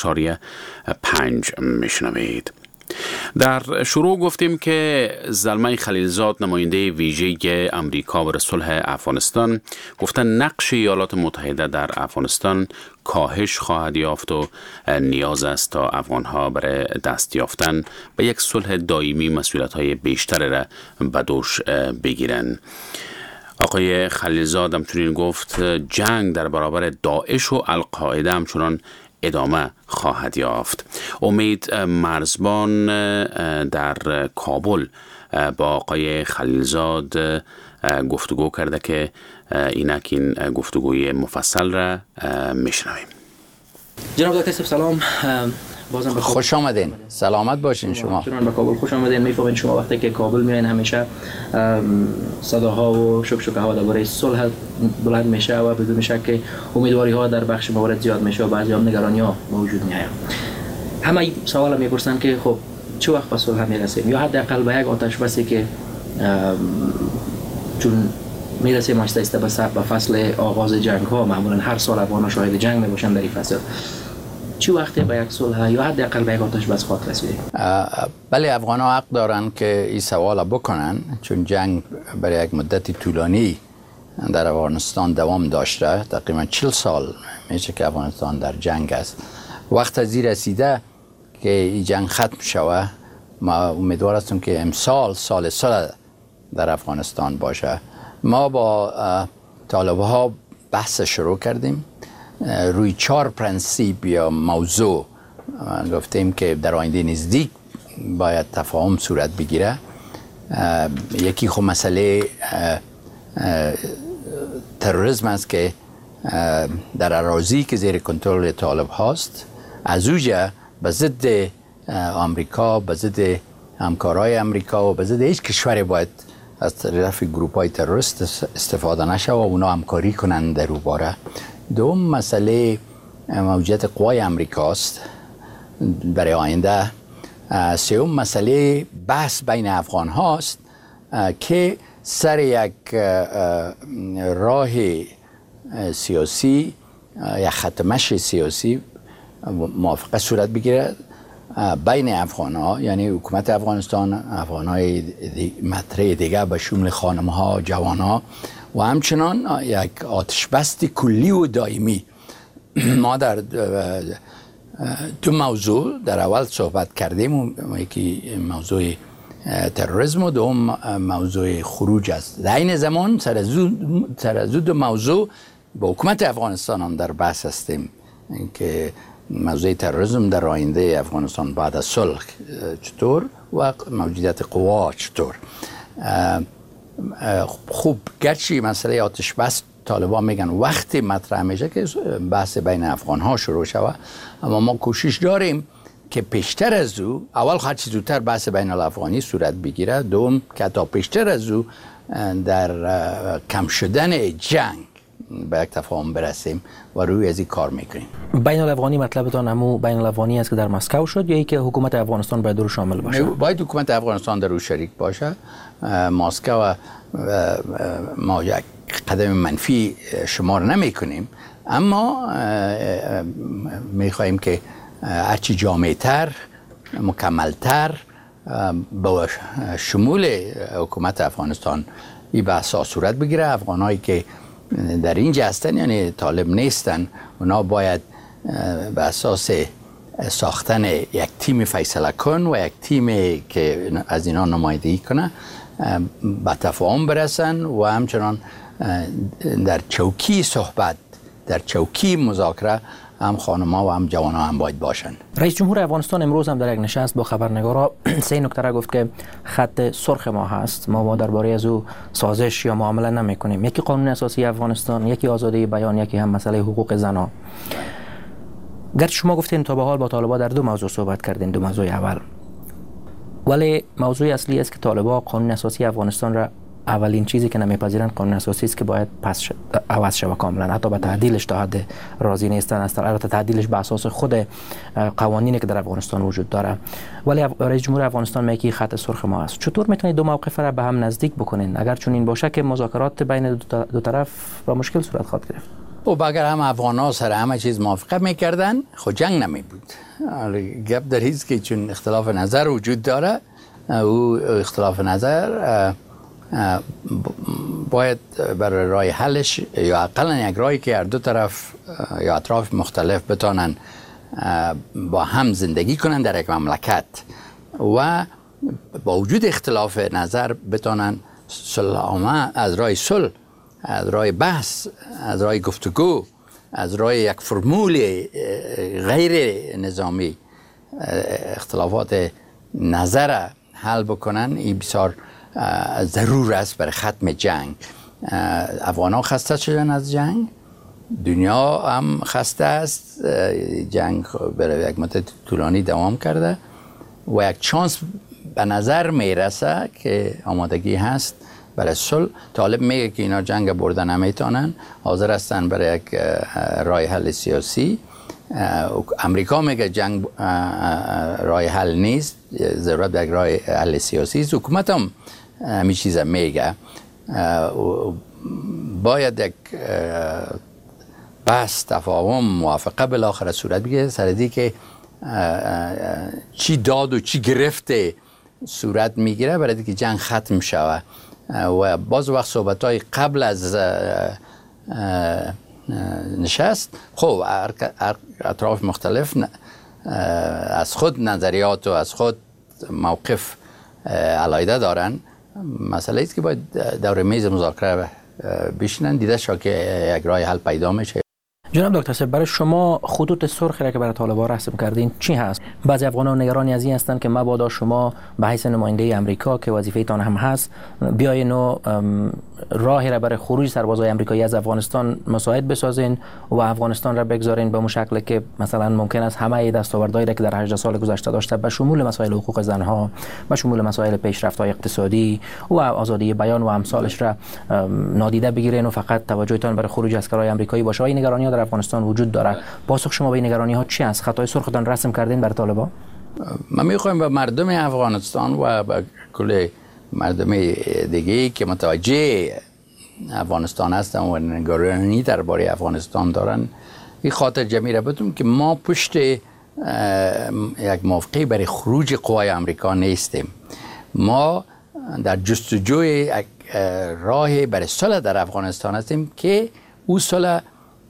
100.5 میشنوید. در شروع گفتیم که زلمه خلیلزاد نماینده ویژه امریکا برای صلح افغانستان گفتن نقش ایالات متحده در افغانستان کاهش خواهد یافت و نیاز است تا افغانها برای دست یافتن به یک صلح دائمی مسئولیت‌های بیشتر را به دوش بگیرن. آقای خلیلزاد همچنین گفت جنگ در برابر داعش و القاعده همچنان ادامه خواهد یافت. امید مرزبان در کابل با آقای خلیلزاد گفتگو کرده که اینک این گفتگوی مفصل را میشنویم. جناب دکتر سلام، بازم به خوش آمدین. سلامت باشین شما. چنان به کابل خوش آمدین. میفهمین شما وقتی که کابل میاین همیشه صداها و شکشکه ها درباره صلح بلند میشه و بدون شک که امیدواری ها در بخش موارد زیاد میشه و بعضی هم نگرانی ها موجود میاید. همه سوال میپرسن که خب چه وقت به صلح میرسیم یا حداقل به یک آتش بسی که چون میرسیم آهسته به فصل آغاز جنگ ها. معمولا هر سال افغان‌ها شاهد جنگ میباشن در این فصل. چه وقتی به یک صلح یا حداقل به یک آتش بس خواهد رسیدیم؟ بله، افغان‌ها حق دارن که این سوال بکنن، چون جنگ برای یک مدتی طولانی در افغانستان دوام داشته. تقریبا 40 سال میشه که افغانستان در جنگ است. وقت از این رسیده که این جنگ ختم شوه. ما امیدوار هستیم که امسال سال در افغانستان باشه. ما با طالب ها بحث شروع کردیم روی 4 پرنسیپ یا موضوع گفتیم که در آینده نزدیک باید تفاهم صورت بگیره. یکی خب مسئله تروریسم است که در اراضی که زیر کنترل طالب هاست، از اوجه به ضد آمریکا، به ضد همکارای آمریکا و به ضد هیچ کشوری باید از طرف گروپ های تروریست استفاده نشه و اونا همکاری کنند در او باره. دوم مسئله موجودیت قوای امریکاست برای آینده. سوم مسئله بحث بین افغان هاست که سر یک راه سیاسی یا خط سیاسی موافقه صورت بگیره بین افغان ها، یعنی حکومت افغانستان، افغان های مطرح دیگه به شمول خانم ها، جوان ها و همچنان یک آتشبست کلی و دائمی. ما در 2 موضوع در اول صحبت کردیم، یکی موضوع تروریسم و دوم موضوع خروج است. در این زمان سر از 2 موضوع با حکومت افغانستان هم در بحث هستیم که موضوع تروریسم در آینده افغانستان بعد از صلح چطور و موجودیت قوا چطور. خوب گرچه مسئله آتش بس طالبان میگن وقتی مطرح میشه که بحث بین افغان ها شروع شود، اما ما کوشش داریم که پیشتر از او، اول هرچی زودتر بحث بین الافغانی صورت بگیره، دوم که تا پیشتر از او در کم شدن جنگ به یک تفاهم برسیم و روی از این کار میکنیم. بین الافغانی مطلبتان همون بین الافغانی است که در مسکو شد یا ای که حکومت افغانستان باید رو شامل باشه؟ باید حکومت افغانستان در رو شریک باشه. مسکو ما یک قدم منفی شمار نمی کنیم، اما میخواییم که هرچی جامع‌تر، مکملتر با شمول حکومت افغانستان این بحثا صورت بگیره. افغانایی که در اینجا هستن یعنی طالب نیستن، اونا باید به اساس ساختن یک تیم فیصله کن و یک تیم که از اینا نمایندگی کنه به تفاهم برسن و همچنان در چوکی صحبت، در چوکی مذاکره هم خانم‌ها و هم جوان‌ها هم باید باشن. رئیس جمهور افغانستان امروز هم در یک نشست با خبرنگارا 3 نکته را گفت که خط سرخ ما هست، ما درباره از او سازش یا معامله نمی‌کنیم. یکی قانون اساسی افغانستان، یکی آزادی بیان، یکی هم مسئله حقوق زنان. گرچه شما گفتین تا به حال با طالبان در 2 موضوع صحبت کردین، 2 موضوع اول، ولی موضوع اصلی است که طالبان قانون اساسی افغانستان را اولین چیزی که نمیپذیرند قانون اساسی است که باید عوض شود کاملا، حتی به تعدیلش تا حد راضی نیستن است. البته تعدیلش به اساس خود قوانینی که در افغانستان وجود داره، ولی رئیس جمهور افغانستان میگه خط سرخ ما است. چطور میتونید 2 موقف را به هم نزدیک بکنین اگر چون این باشه که مذاکرات بین دو طرف با مشکل صورت خواهد گرفت؟ و اگر هم افغان‌ها سر همه چیز موافقت میکردن خود جنگ نمی بود. گپ در هیچ که چون اختلاف نظر وجود داره، او اختلاف نظر باید برای راه حلش یا اقلا یک راهی که هر 2 طرف یا اطراف مختلف بتانن با هم زندگی کنن در یک مملکت و با وجود اختلاف نظر بتانن صلح از راه صلح، از راه بحث، از راه گفتگو، از راه یک فرمول غیر نظامی اختلافات نظر حل بکنن. این بسیار ضرور است برای ختم جنگ. افغان‌ها خسته شدن از جنگ، دنیا هم خسته است، جنگ برای یک مدت طولانی دوام کرده و یک چانس به نظر میرسه که آمادگی هست برای صلح. طالب میگه که اینا جنگ برده نمیتونن، حاضر هستن برای یک راه حل سیاسی. امریکا میگه جنگ راه حل نیست، ضرورت به یک راه حل سیاسی است. حکومت هم همین چیزا میگه. باید یک بحث، تفاهم، موافقه بالاخره صورت بگیره سردی که چی داد و چی گرفته صورت میگیره برای که جنگ ختم شود. و باز وقت صحبت‌های قبل از نشست، خب اطراف مختلف از خود نظریات و از خود موقف علیحده دارن. مسئله است که باید دور میز مذاکره بشینن دیده شد که یک راه حل پیدا میشه. جناب دکتر صاحب، برای شما خطوط سرخی را که برای طالبان رسم کردین چی هست؟ بعضی افغانان نگرانی از این هستند که مبادا شما به حیث نماینده امریکا که وظیفه تان هم هست بیاین و راهی را برای خروج سربازای امریکایی از افغانستان مساعد بسازین و افغانستان را بگذارین به اون شکل که مثلا ممکن است همه دستاوردهایی را که در 18 سال گذشته داشته به شمول مسائل حقوق زنها، به شمول مسائل پیشرفت‌های اقتصادی و آزادی بیان و امثالش را نادیده بگیرین و فقط توجهتان برای خروج اسکرای امریکایی باشه. این نگرانی‌ها در افغانستان وجود داره. پاسخ شما به این نگرانی‌ها چی است؟ خطای سرختان رسم کردین بر طالبان؟ ما می‌خوایم به مردم افغانستان و به کل مردم دیگه که متوجه افغانستان هستن و نگرانی درباره افغانستان دارن این خاطر جمعی را بدونم که ما پشت یک موافقه برای خروج قوای امریکا نیستیم. ما در جستجوی یک راه برای صلح در افغانستان هستیم که او صلح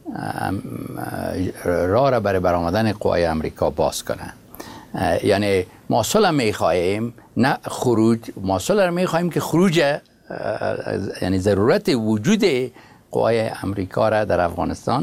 راه را برای برآمدن قوای امریکا باز کنه. یعنی ما صلح میخواهیم نه خروج. ما صلح میخواهیم که خروج یعنی ضرورت وجود قوای امریکا را در افغانستان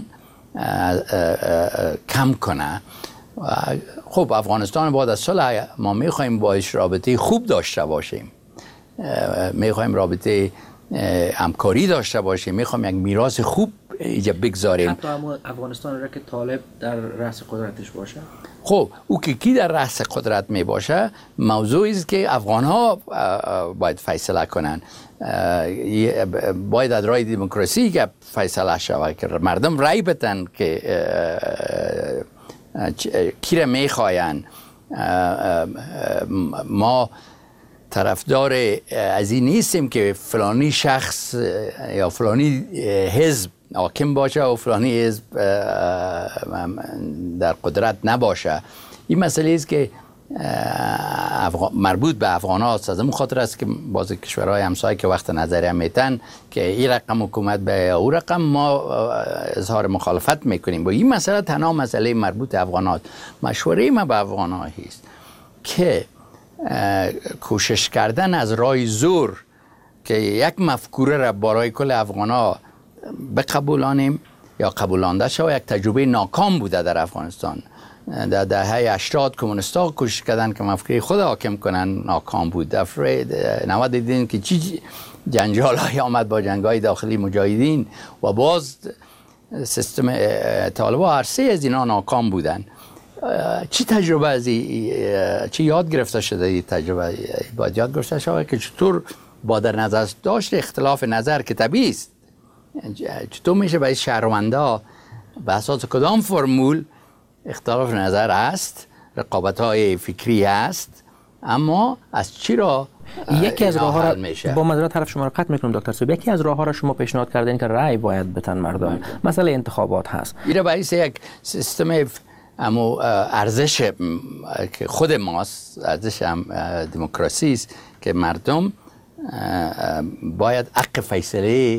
کم کنه. خب افغانستان بعد از صلح ما میخواهیم باش رابطه خوب داشته باشیم، میخواهیم رابطه همکاری داشته باشیم، میخوایم یک میراث خوب اینجا بگذاریم. حتی افغانستان را که طالب در رأس قدرتش باشه. خب او که کی در رأس قدرت می باشه موضوعی است که افغان ها باید فیصله کنن. باید از راه دموکراسی که فیصله شود که مردم رای بدن که کی را میخواین. ما طرفدار از این نیستیم که فلانی شخص یا فلانی حزب حاکم باشه و فلانی حزب در قدرت نباشه. این مسئله است که مربوط به افغان هاست. از اون خاطر است که باز کشورهای همسایه که وقت نظریه میتن که این رقم حکومت به او رقم ما اظهار مخالفت میکنیم. با این مسئله تنها مسئله مربوط به افغان هاست. مشوره ما به افغان ها هست که کوشش کردن از راه زور که یک مفکوره را برای کل افغان ها بقبولانیم یا قبولانده شود یک تجربه ناکام بوده در افغانستان. در دهه 80 کمونیست‌ها کوشش کردن که مفکوره خود حاکم کنن، ناکام بود. در 90 دیدین که چی جنجال‌هایی آمد با جنگ‌های داخلی مجاهدین و باز سیستم طالبان هر سه از اینا ناکام بودن. چی تجربه از چی یاد گرفته شده این تجربه؟ باید یاد گرفته شده که چطور با در نظر داشت اختلاف نظر که طبیعی است چطور میشه برای شهروندها به اساس کدام فرمول اختلاف نظر است، رقابت‌های فکری است، اما از چی را یکی از راه‌ها را با معذرت طرف شما را قطع می‌کنم دکتر صاحب، یکی از راه‌ها را شما پیشنهاد کردین که رأی باید بدن مردم. مسئله انتخابات هست. این باعث یک سیستم اما ارزش که خود ماست، ارزش هم دموکراسی است که مردم باید حق فیصله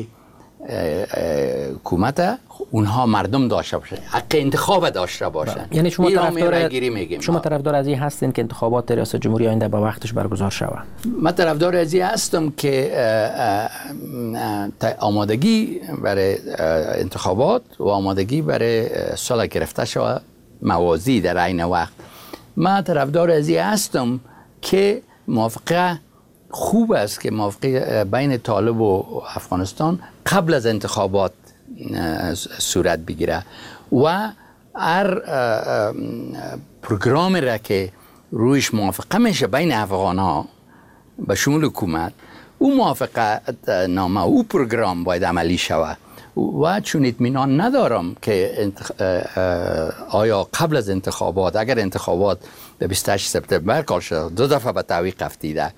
حکومت اونها مردم داشته باشن، حق انتخاب داشته باشن. یعنی شما طرفدار از این هستین که انتخابات ریاست جمهوری آینده با وقتش برگزار شود؟ من طرفدار از این هستم که آمادگی برای انتخابات و آمادگی برای صلح گرفته شود موازی در عین وقت. من طرفدار از این هستم که موافقه خوب است که موافقه بین طالب و افغانستان قبل از انتخابات صورت بگیره و هر پروگرام را که رویش موافقه میشه بین افغان ها به شمول حکومت، او موافقه نامه او پروگرام باید عملی شود. و چون اطمینان ندارم که آیا قبل از انتخابات، اگر انتخابات به 28 سپتامبر کار شد 2 دفعه به تعویق افتیده،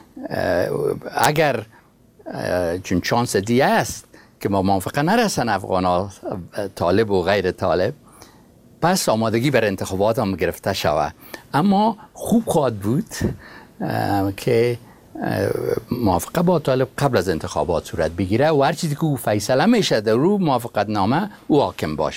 اگر چون چانس دیگه است که ما موافقه نرسن افغانا طالب و غیر طالب، پس آمادگی بر انتخابات هم گرفته شود. اما خوب خواهد بود که موافقه با طالب قبل از انتخابات صورت بگیره و هر چیزی که او فیصله میشه در رو موافقت نامه او حاکم باشه.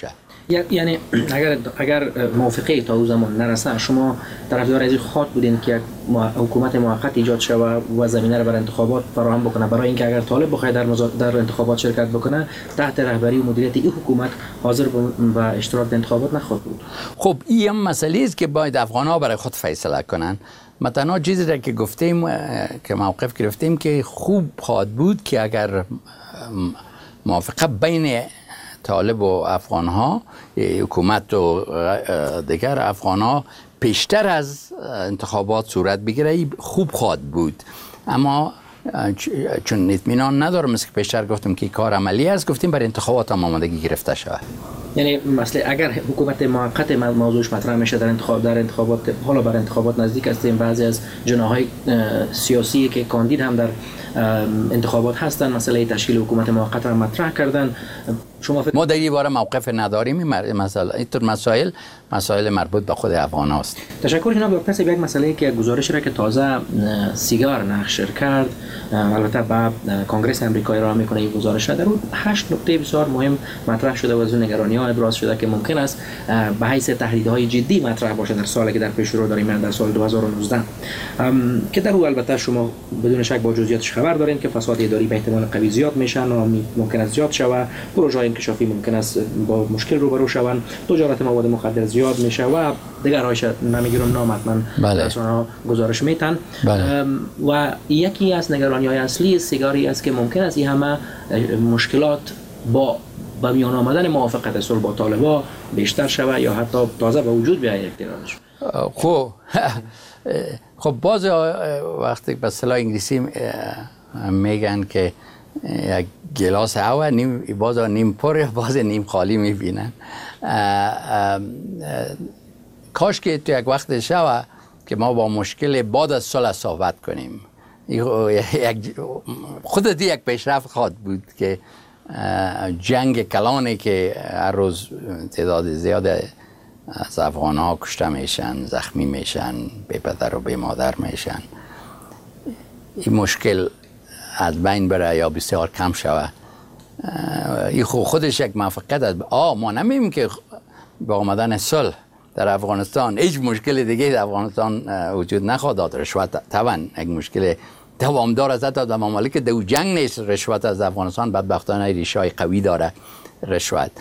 یعنی اگر موافقه تا او زمان نرسه، شما طرفدار از خواهد بودین که حکومت موقت ایجاد شود و زمینه را برای انتخابات فراهم بکنه، برای اینکه اگر طالب بخواد در انتخابات شرکت بکنه تحت رهبری و مدیریت این حکومت حاضر و اشتراک در انتخابات نخواهد بود؟ خب این هم مسئله است که باید افغان‌ها برای خود فیصله کنن. مثلا چیزی را که گفتیم که موقف گرفتیم که خوب خواهد بود که اگر موافقه بین طالب و افغان‌ها، حکومت و دیگر افغان‌ها پیشتر از انتخابات صورت بگیره خوب خواهد بود. اما چون اطمینان ندارم، مثل که پیشتر گفتم که کار عملی است، گفتیم برای انتخابات هم آمادگی گرفته شود. یعنی مثلا اگر حکومت موقت موضوعش مطرح میشه در انتخابات، حالا برای انتخابات نزدیک هستیم، بعضی از جناح‌های سیاسی که کاندید هم در انتخابات هستن مسئله تشکیل حکومت موقت را مطرح کردن، ما در این باره موقف نداریم. اینطور مسائل مربوط به خود افغان هاست. تشکر جناب دکتر صاحب. یک مسئله که گزارش را که تازه سیگار نشر کرد، البته با کنگره آمریکایی را میکنه این گزارش را، در اون 8 نکته بسیار مهم مطرح شده و از اون نگرانی‌ها ابراز شده که ممکن است به حیث تهدیدهای جدی مطرح باشه در سالی که در پیش رو داریم، در سال 2019 که در او البته شما بدون شک با جزئیاتش خبر دارین که فساد اداری به احتمال قوی زیاد میشن و ممکن است زیاد شود، پروژه‌های انکشافی ممکن است با مشکل روبرو شوند، تجارت مواد مخدر زیاد میشه و دیگر هایش نمیگیرم نام حتما رسانه‌ها گزارش میتن. و یکی از نگرانی‌های اصلی سیگاری است که ممکن است این همه مشکلات با میان آمدن موافقت صلح با طالبان بیشتر شود یا حتی تازه به وجود بیاید اقتدارش. خب باز وقتی به اصطلاح انگلیسی میگن که یک گلاس هوا باز نیم پر باز نیم خالی میبینن. کاش که تو یک وقت شود که ما با مشکل بعد از صلح صحبت کنیم. خودت یک پیشرفت خواهد بود که جنگ کلانی که هر روز تعداد زیاد از افغان‌ها کشته میشن، زخمی میشن، بی پدر و بی مادر میشن، این مشکل از بین بره یا بسیار کم شود. این خودش یک موفقیت است. ما نمیگیم که با آمدن صلح در افغانستان هیچ مشکل دیگه در افغانستان وجود نخواهد داشت. رشوت طبعا یک مشکل دوامدار است، حتی در ممالک دو جنگ نیست. رشوت از افغانستان بدبختانه ریشه‌های قوی داره. رشوت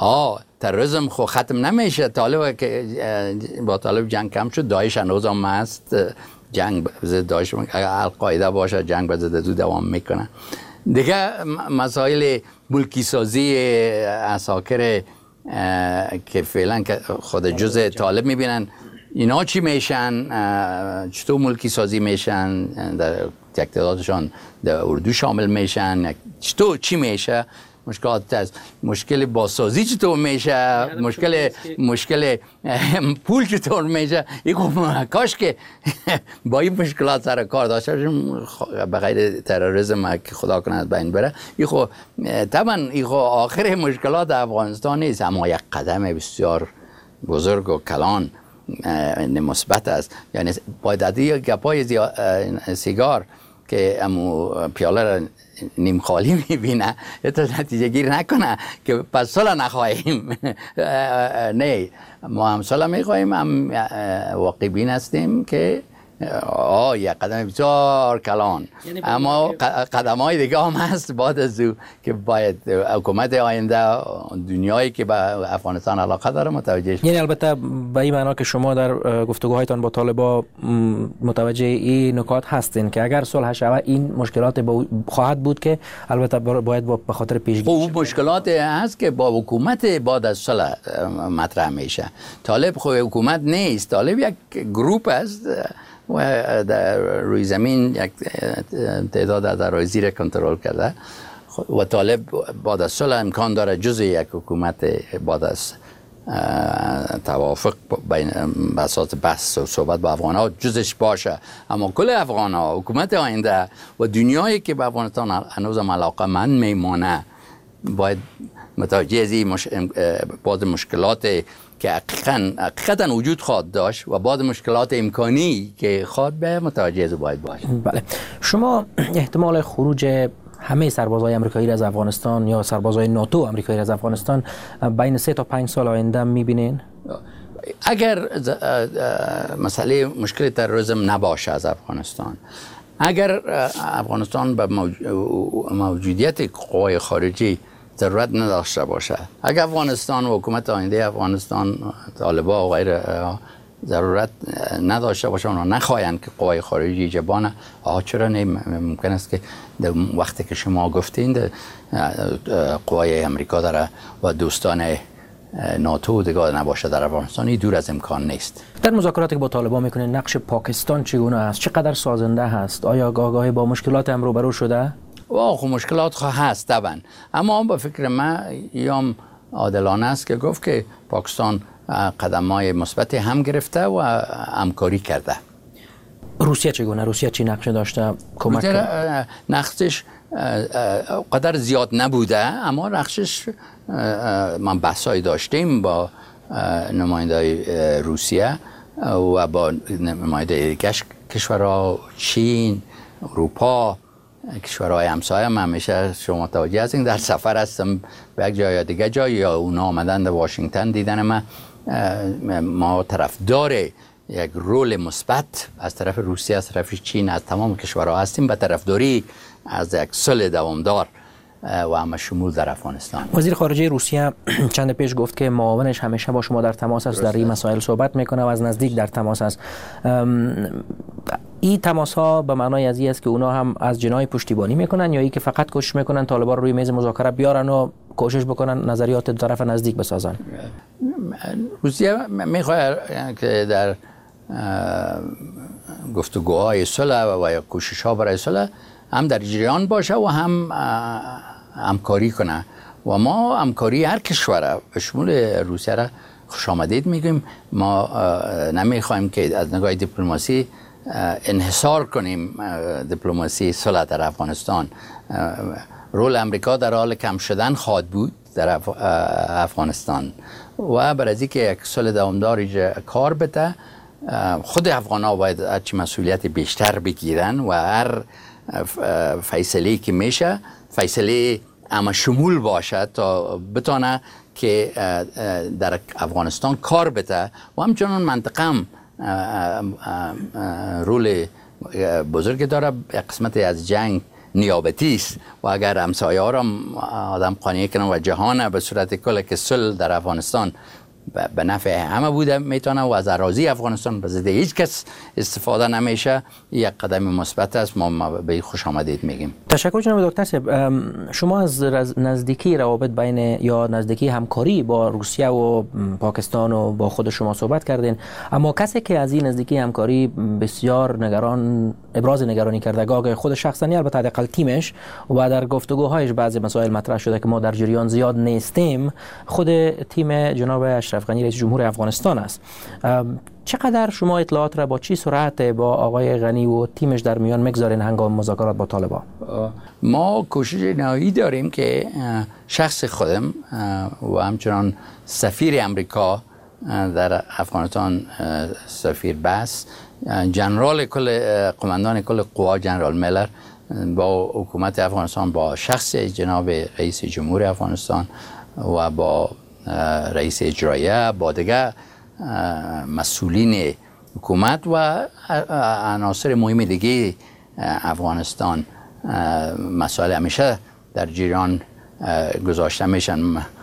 تروریسم خو ختم نمیشه. طالب که با طالب جنگ کم شد، داعش هنوز هم هست. جنگ ضد داعش القاعده باشه، جنگ ضد دو دوام میکنه. دیگه مسائل ملکی سازی عساکر که فعلا که خود جزء طالب میبینن، اینا چی میشن؟ چطور ملکی سازی میشن؟ در تعدادشان در اردو شامل میشن؟ چطور چی میشه؟ مشکلات از مشکل بازسازی چطور میشه؟ مشکل پول چطور میشه؟ کاش که با این مشکلات سر کار داشته باشیم به غیر تروریسم که خدا کنه از بین بره. طبعا آخر مشکلات افغانستان نیست، اما یک قدم بسیار بزرگ و کلان مثبت است. یعنی باید از این گپای سیگار که امو پیاله را نیم خالی میبینه تا نتیجه گیر نکنه که پس صلح نخواهیم. نه، ما هم صلح میخواهیم، هم واقع بین هستیم که یک قدم بسیار کلان، اما قدم های دیگه هم هست بعد از او که باید حکومت آینده، دنیایی که به افغانستان علاقه داره متوجه شد. یعنی البته به این معنا که شما در گفتگوهایتان با طالبان متوجه این نکات هستین که اگر صلح شود این مشکلات خواهد بود که البته باید به خاطر پیشگیری اون مشکلات هست که با حکومت بعد از صلح مطرح میشه. طالب خو حکومت نیست، طالب یک گروپ است و در روی زمین یک تعداد از اراضی زیر کنترل کرده و طالب بعد از صلح امکان داره جزء یک حکومت بعد از توافق بین اساس بحث و صحبت با افغان‌ها جزش باشه. اما کل افغان‌ها، حکومت آینده و دنیایی که به افغانستان هنوز علاقه‌مند میمانه باید متوجه از این بعض مشکلات که حقیقتا وجود خواهد داشت و بعض مشکلات امکانی که خواهد به متوجه از باید باشه. بله، شما احتمال خروج همه سربازای آمریکایی از افغانستان یا سربازای ناتو آمریکایی از افغانستان بین 3 تا 5 سال آینده می‌بینین؟ اگر مسئله مشکل تروریسم نباشه از افغانستان، اگر افغانستان به موجودیت قوای خارجی ضرورت نداشته باشه، اگر افغانستان و حکومت آینده افغانستان، طالبان و غیره ضرورت نداشته باشه و نخواهند که قوای خارجی جبانه، چرا ممکن است که در وقتی که شما گفتین قوای امریکا داره و دوستان ناتو دیگه نباشه در افغانستان، دور از امکان نیست. در مذاکراتی که با طالبان میکنه نقش پاکستان چگونه است؟ چقدر سازنده هست؟ آیا گاهی با مشکلات هم روبرو شده؟ خب مشکلات هست طبعا، اما به فکر من یام عادلانه است که گفت که پاکستان قدم‌های مثبت هم گرفته و همکاری کرده. روسیه چگونه؟ روسیه چی نقش داشته؟ کمک نقشش قدر زیاد نبوده، اما نقشش من بحثایی داشتیم با نماینده روسیه و با نماینده کشورها چین، اروپا، کشورهای همسایه. هم همیشه شما توجه هستین در سفر هستم به یک جای یا دیگه جای یا اونا آمدن در واشنگتن دیدن ما طرفدار یک رول مثبت از طرف روسیه، از طرف چین، از تمام کشورها هستیم به طرفداری از یک صلح دوامدار و همه شمول در افغانستان. وزیر خارجه روسیه چند پیش گفت که معاونش همیشه با شما در تماس است، در این مسائل صحبت میکنه و از نزدیک در تماس است. این تماس ها به معنای از این است که اونا هم از جنای پشتیبانی میکنن یا ای که فقط کوشش میکنن طالبان روی میز مذاکره بیارن و کوشش بکنن نظریات دو طرف نزدیک بسازن؟ روسیه میخواد که در گفتگوهای صلح و یا کوشش ها برای صلح هم در جریان باشه و هم همکاری کنه و ما همکاری هر کشور به شمول روسیه را خوش آمدید میگیم. ما نمیخوایم که از نگاه دیپلماسی انحصار کنیم دیپلماسی صلح در افغانستان. رول امریکا در حال کم شدن خواهد بود در افغانستان و برای از اینکه یک صلح دوامدار کار بده، خود افغان‌ها باید هرچی مسئولیت بیشتر بگیرن و هر فیصله که میشه فیصله اما شمول باشه تا بتونه که در افغانستان کار بده و همچنان منطقه هم رول بزرگ داره. قسمت از جنگ نیابتی است و اگر همسایه ها را آدم قانع کنه و جهان به صورت کل که صلح در افغانستان به نفع همه بوده میتونه و از اراضی افغانستان به ضد هیچ کس استفاده نمیشه، یک قدم مثبت است. ما به خوش آمدید میگیم. تشکر جناب دکتر صاحب. شما از نزدیکی روابط بین یا نزدیکی همکاری با روسیه و پاکستان و با خود شما صحبت کردین، اما کسی که از این نزدیکی همکاری بسیار ابراز نگرانی کرده، گاه خود شخصا یا البته حداقل تیمش و در گفتگوهایش بعضی مسائل مطرح شده که ما در جریان زیاد نیستیم، خود تیم جناب اشرف غنی رئیس جمهور افغانستان است. چقدر شما اطلاعات را با چی سرعت با آقای غنی و تیمش در میان میگذارین هنگام مذاکرات با طالبان؟ ما کوشش نهایی داریم که شخص خودم و همچنان سفیر امریکا در افغانستان، سفیر بس، جنرال قماندان کل قوا جنرال میلر با حکومت افغانستان، با شخص جناب رئیس جمهور افغانستان و با رئیس اجرایه، با دیگه مسئولین حکومت و عناصر مهم دیگه افغانستان مسائل همیشه در جریان گذاشته میشن.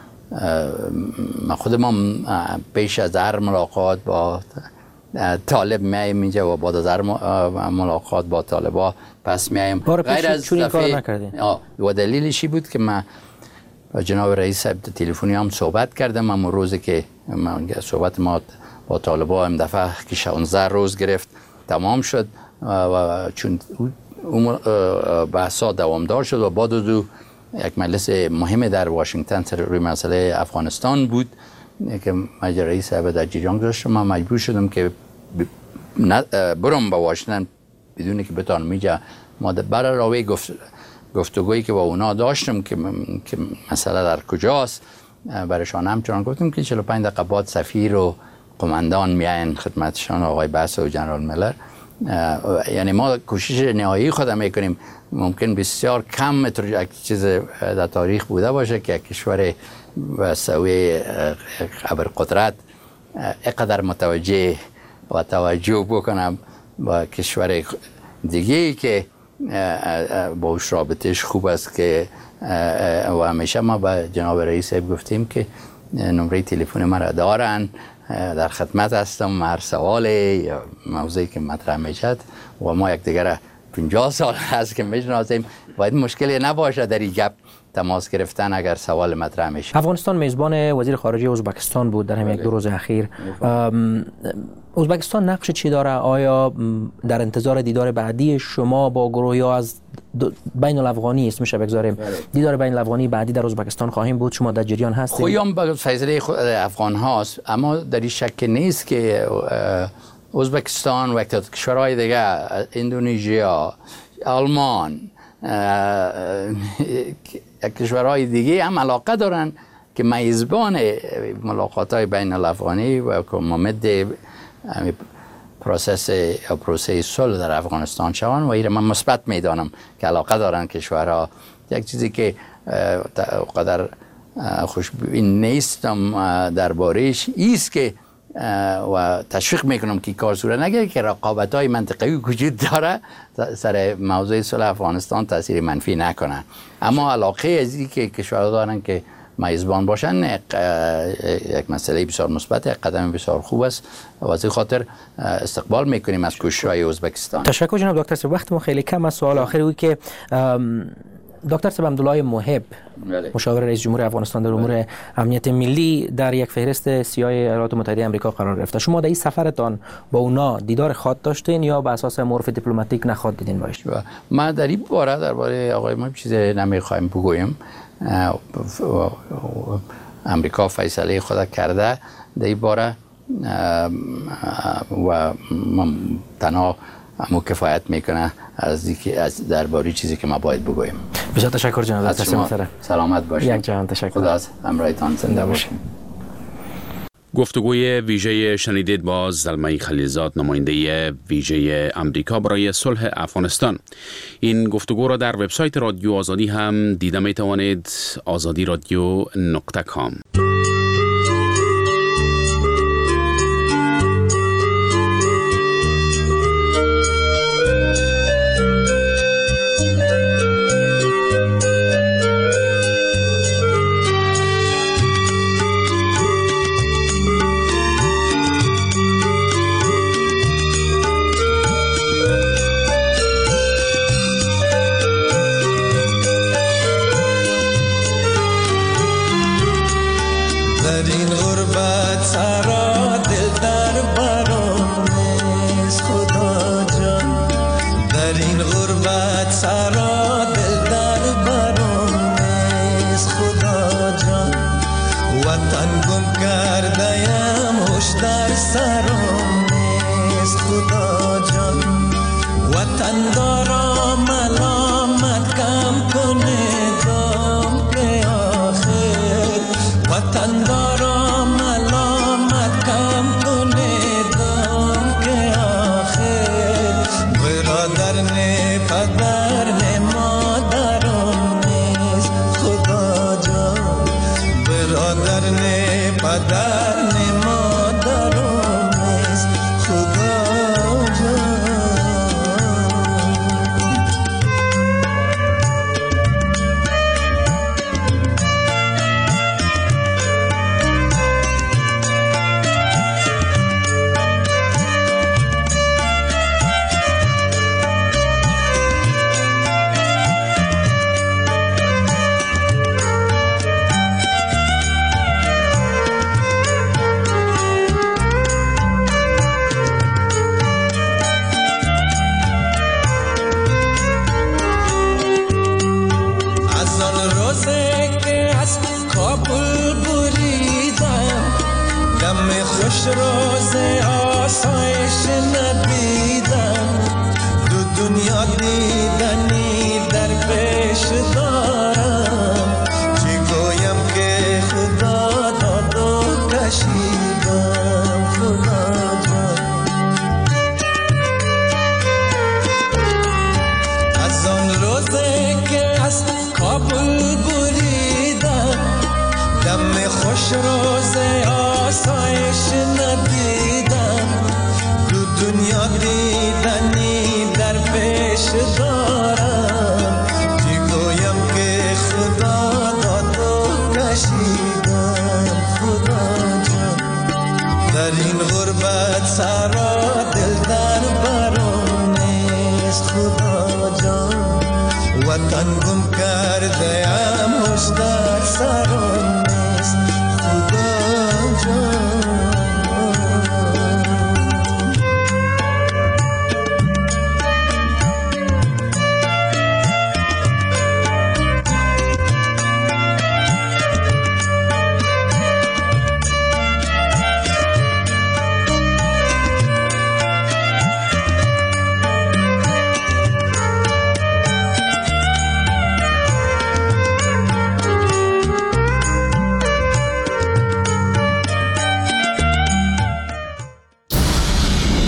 خود ما پیش از هر ملاقات با طالب میایم اینجا و بعد از هر ملاقات با طالبا پس میایم. غیر از و دلیلشی بود که من جناب رئیس صاحب تلفنی هم صحبت کردم. اما روزی که صحبت ما با طالبان هم دفعه که 16 روز گرفت تمام شد و چون اون بحثا دوامدار شد و بعد یک مجلس مهم در واشنگتن سر روی مسئله افغانستان بود که رئیس صاحب در جریان گذاشت. من مجبور شدم که برم با واشنگتن بدون که بتونم اینجا ما برای راوی گفتگویی که با اونا داشتم که مسئله در کجاست برایشان همچنان گفتم که 45 دقیقه بعد سفیر و قماندان میاین خدمتشان، آقای بس و جنرال میلر، یعنی ما کوشش نهایی خود میکنیم. ممکن بسیار کم یک چیز در تاریخ بوده باشه که کشور و سوی ابرقدرت اینقدر متوجه و توجه بکنم با کشور دیگه که باش رابطش خوب است که و همیشه ما به جناب رئیس گفتیم که نمره تلفن مرا دارن، در خدمت هستم، هر سوال یا موضوعی که مطرح میشد و ما یکدیگر 50 سال هست که میشناسیم، باید مشکلی نباشه در این گپ تماس گرفتن اگر سوال مطرح میشه. افغانستان میزبان وزیر خارجه ازبکستان بود در همین 1-2 روز اخیر. ازبکستان نقش چی داره؟ آیا در انتظار دیدار بعدی شما با گروه یا از بین الافغانی است میشه بگذاریم دیدار بین الافغانی بعدی در ازبکستان خواهیم بود؟ شما در جریان هستید؟ خویم به فیصله افغان هاست، اما در این شک نیست که ازبکستان و کشورهای دیگه، اندونزیا، آلمان، کشورهای دیگه هم علاقه دارن که میزبان ملاقات‌های بین الافغانی و ممد پروسه صلح در افغانستان شوند و این من مثبت میدانم که علاقه دارن کشورها. یک چیزی که قدر خوشبین نیستم درباره‌اش ایست که و تشویق میکنم که کار صورت نگیره که رقابت‌های منطقه‌ای وجود داره سر موضوع صلح افغانستان تاثیر منفی نکنه، اما علاقه از این که کشورها دارن که میزبان باشن یک مسئله بسیار مثبت، یک قدم بسیار خوب است و از این خاطر استقبال میکنیم از کوشش‌های ازبکستان. تشکر جناب دکتر صاحب. وقت ما خیلی کم است. سوال آخری بود که دکتر صاحب عبدالله محب مشاور رئیس جمهور افغانستان در امور امنیت ملی در یک فهرست سیاه ایالات متحده آمریکا قرار گرفته. شما در این سفرتان با اونا دیدار خاص داشتین یا به اساس معرف دیپلماتیک نخواد دیدین باش؟ ما در این باره درباره آقای محب چیزی نمیخوایم بگویم. امریکا فیصله خود کرده در این باره و تنها همو کفایت میکنه از درباره چیزی که ما باید بگویم. بسیار تشکر جناب دکتر صاحب. سلامت باشید. یک جهان تشکر. خدا از همراهتان زنده باشید. گفتگوی ویژه شنیدید با زلمه خلیلزاد، نماینده ویژه امریکا برای صلح افغانستان. این گفتگو را در وبسایت رادیو آزادی هم دیده می توانید، azadiradio.com. روز آسایش ندیدم، دو دنیا دیدنی در پیش دارم.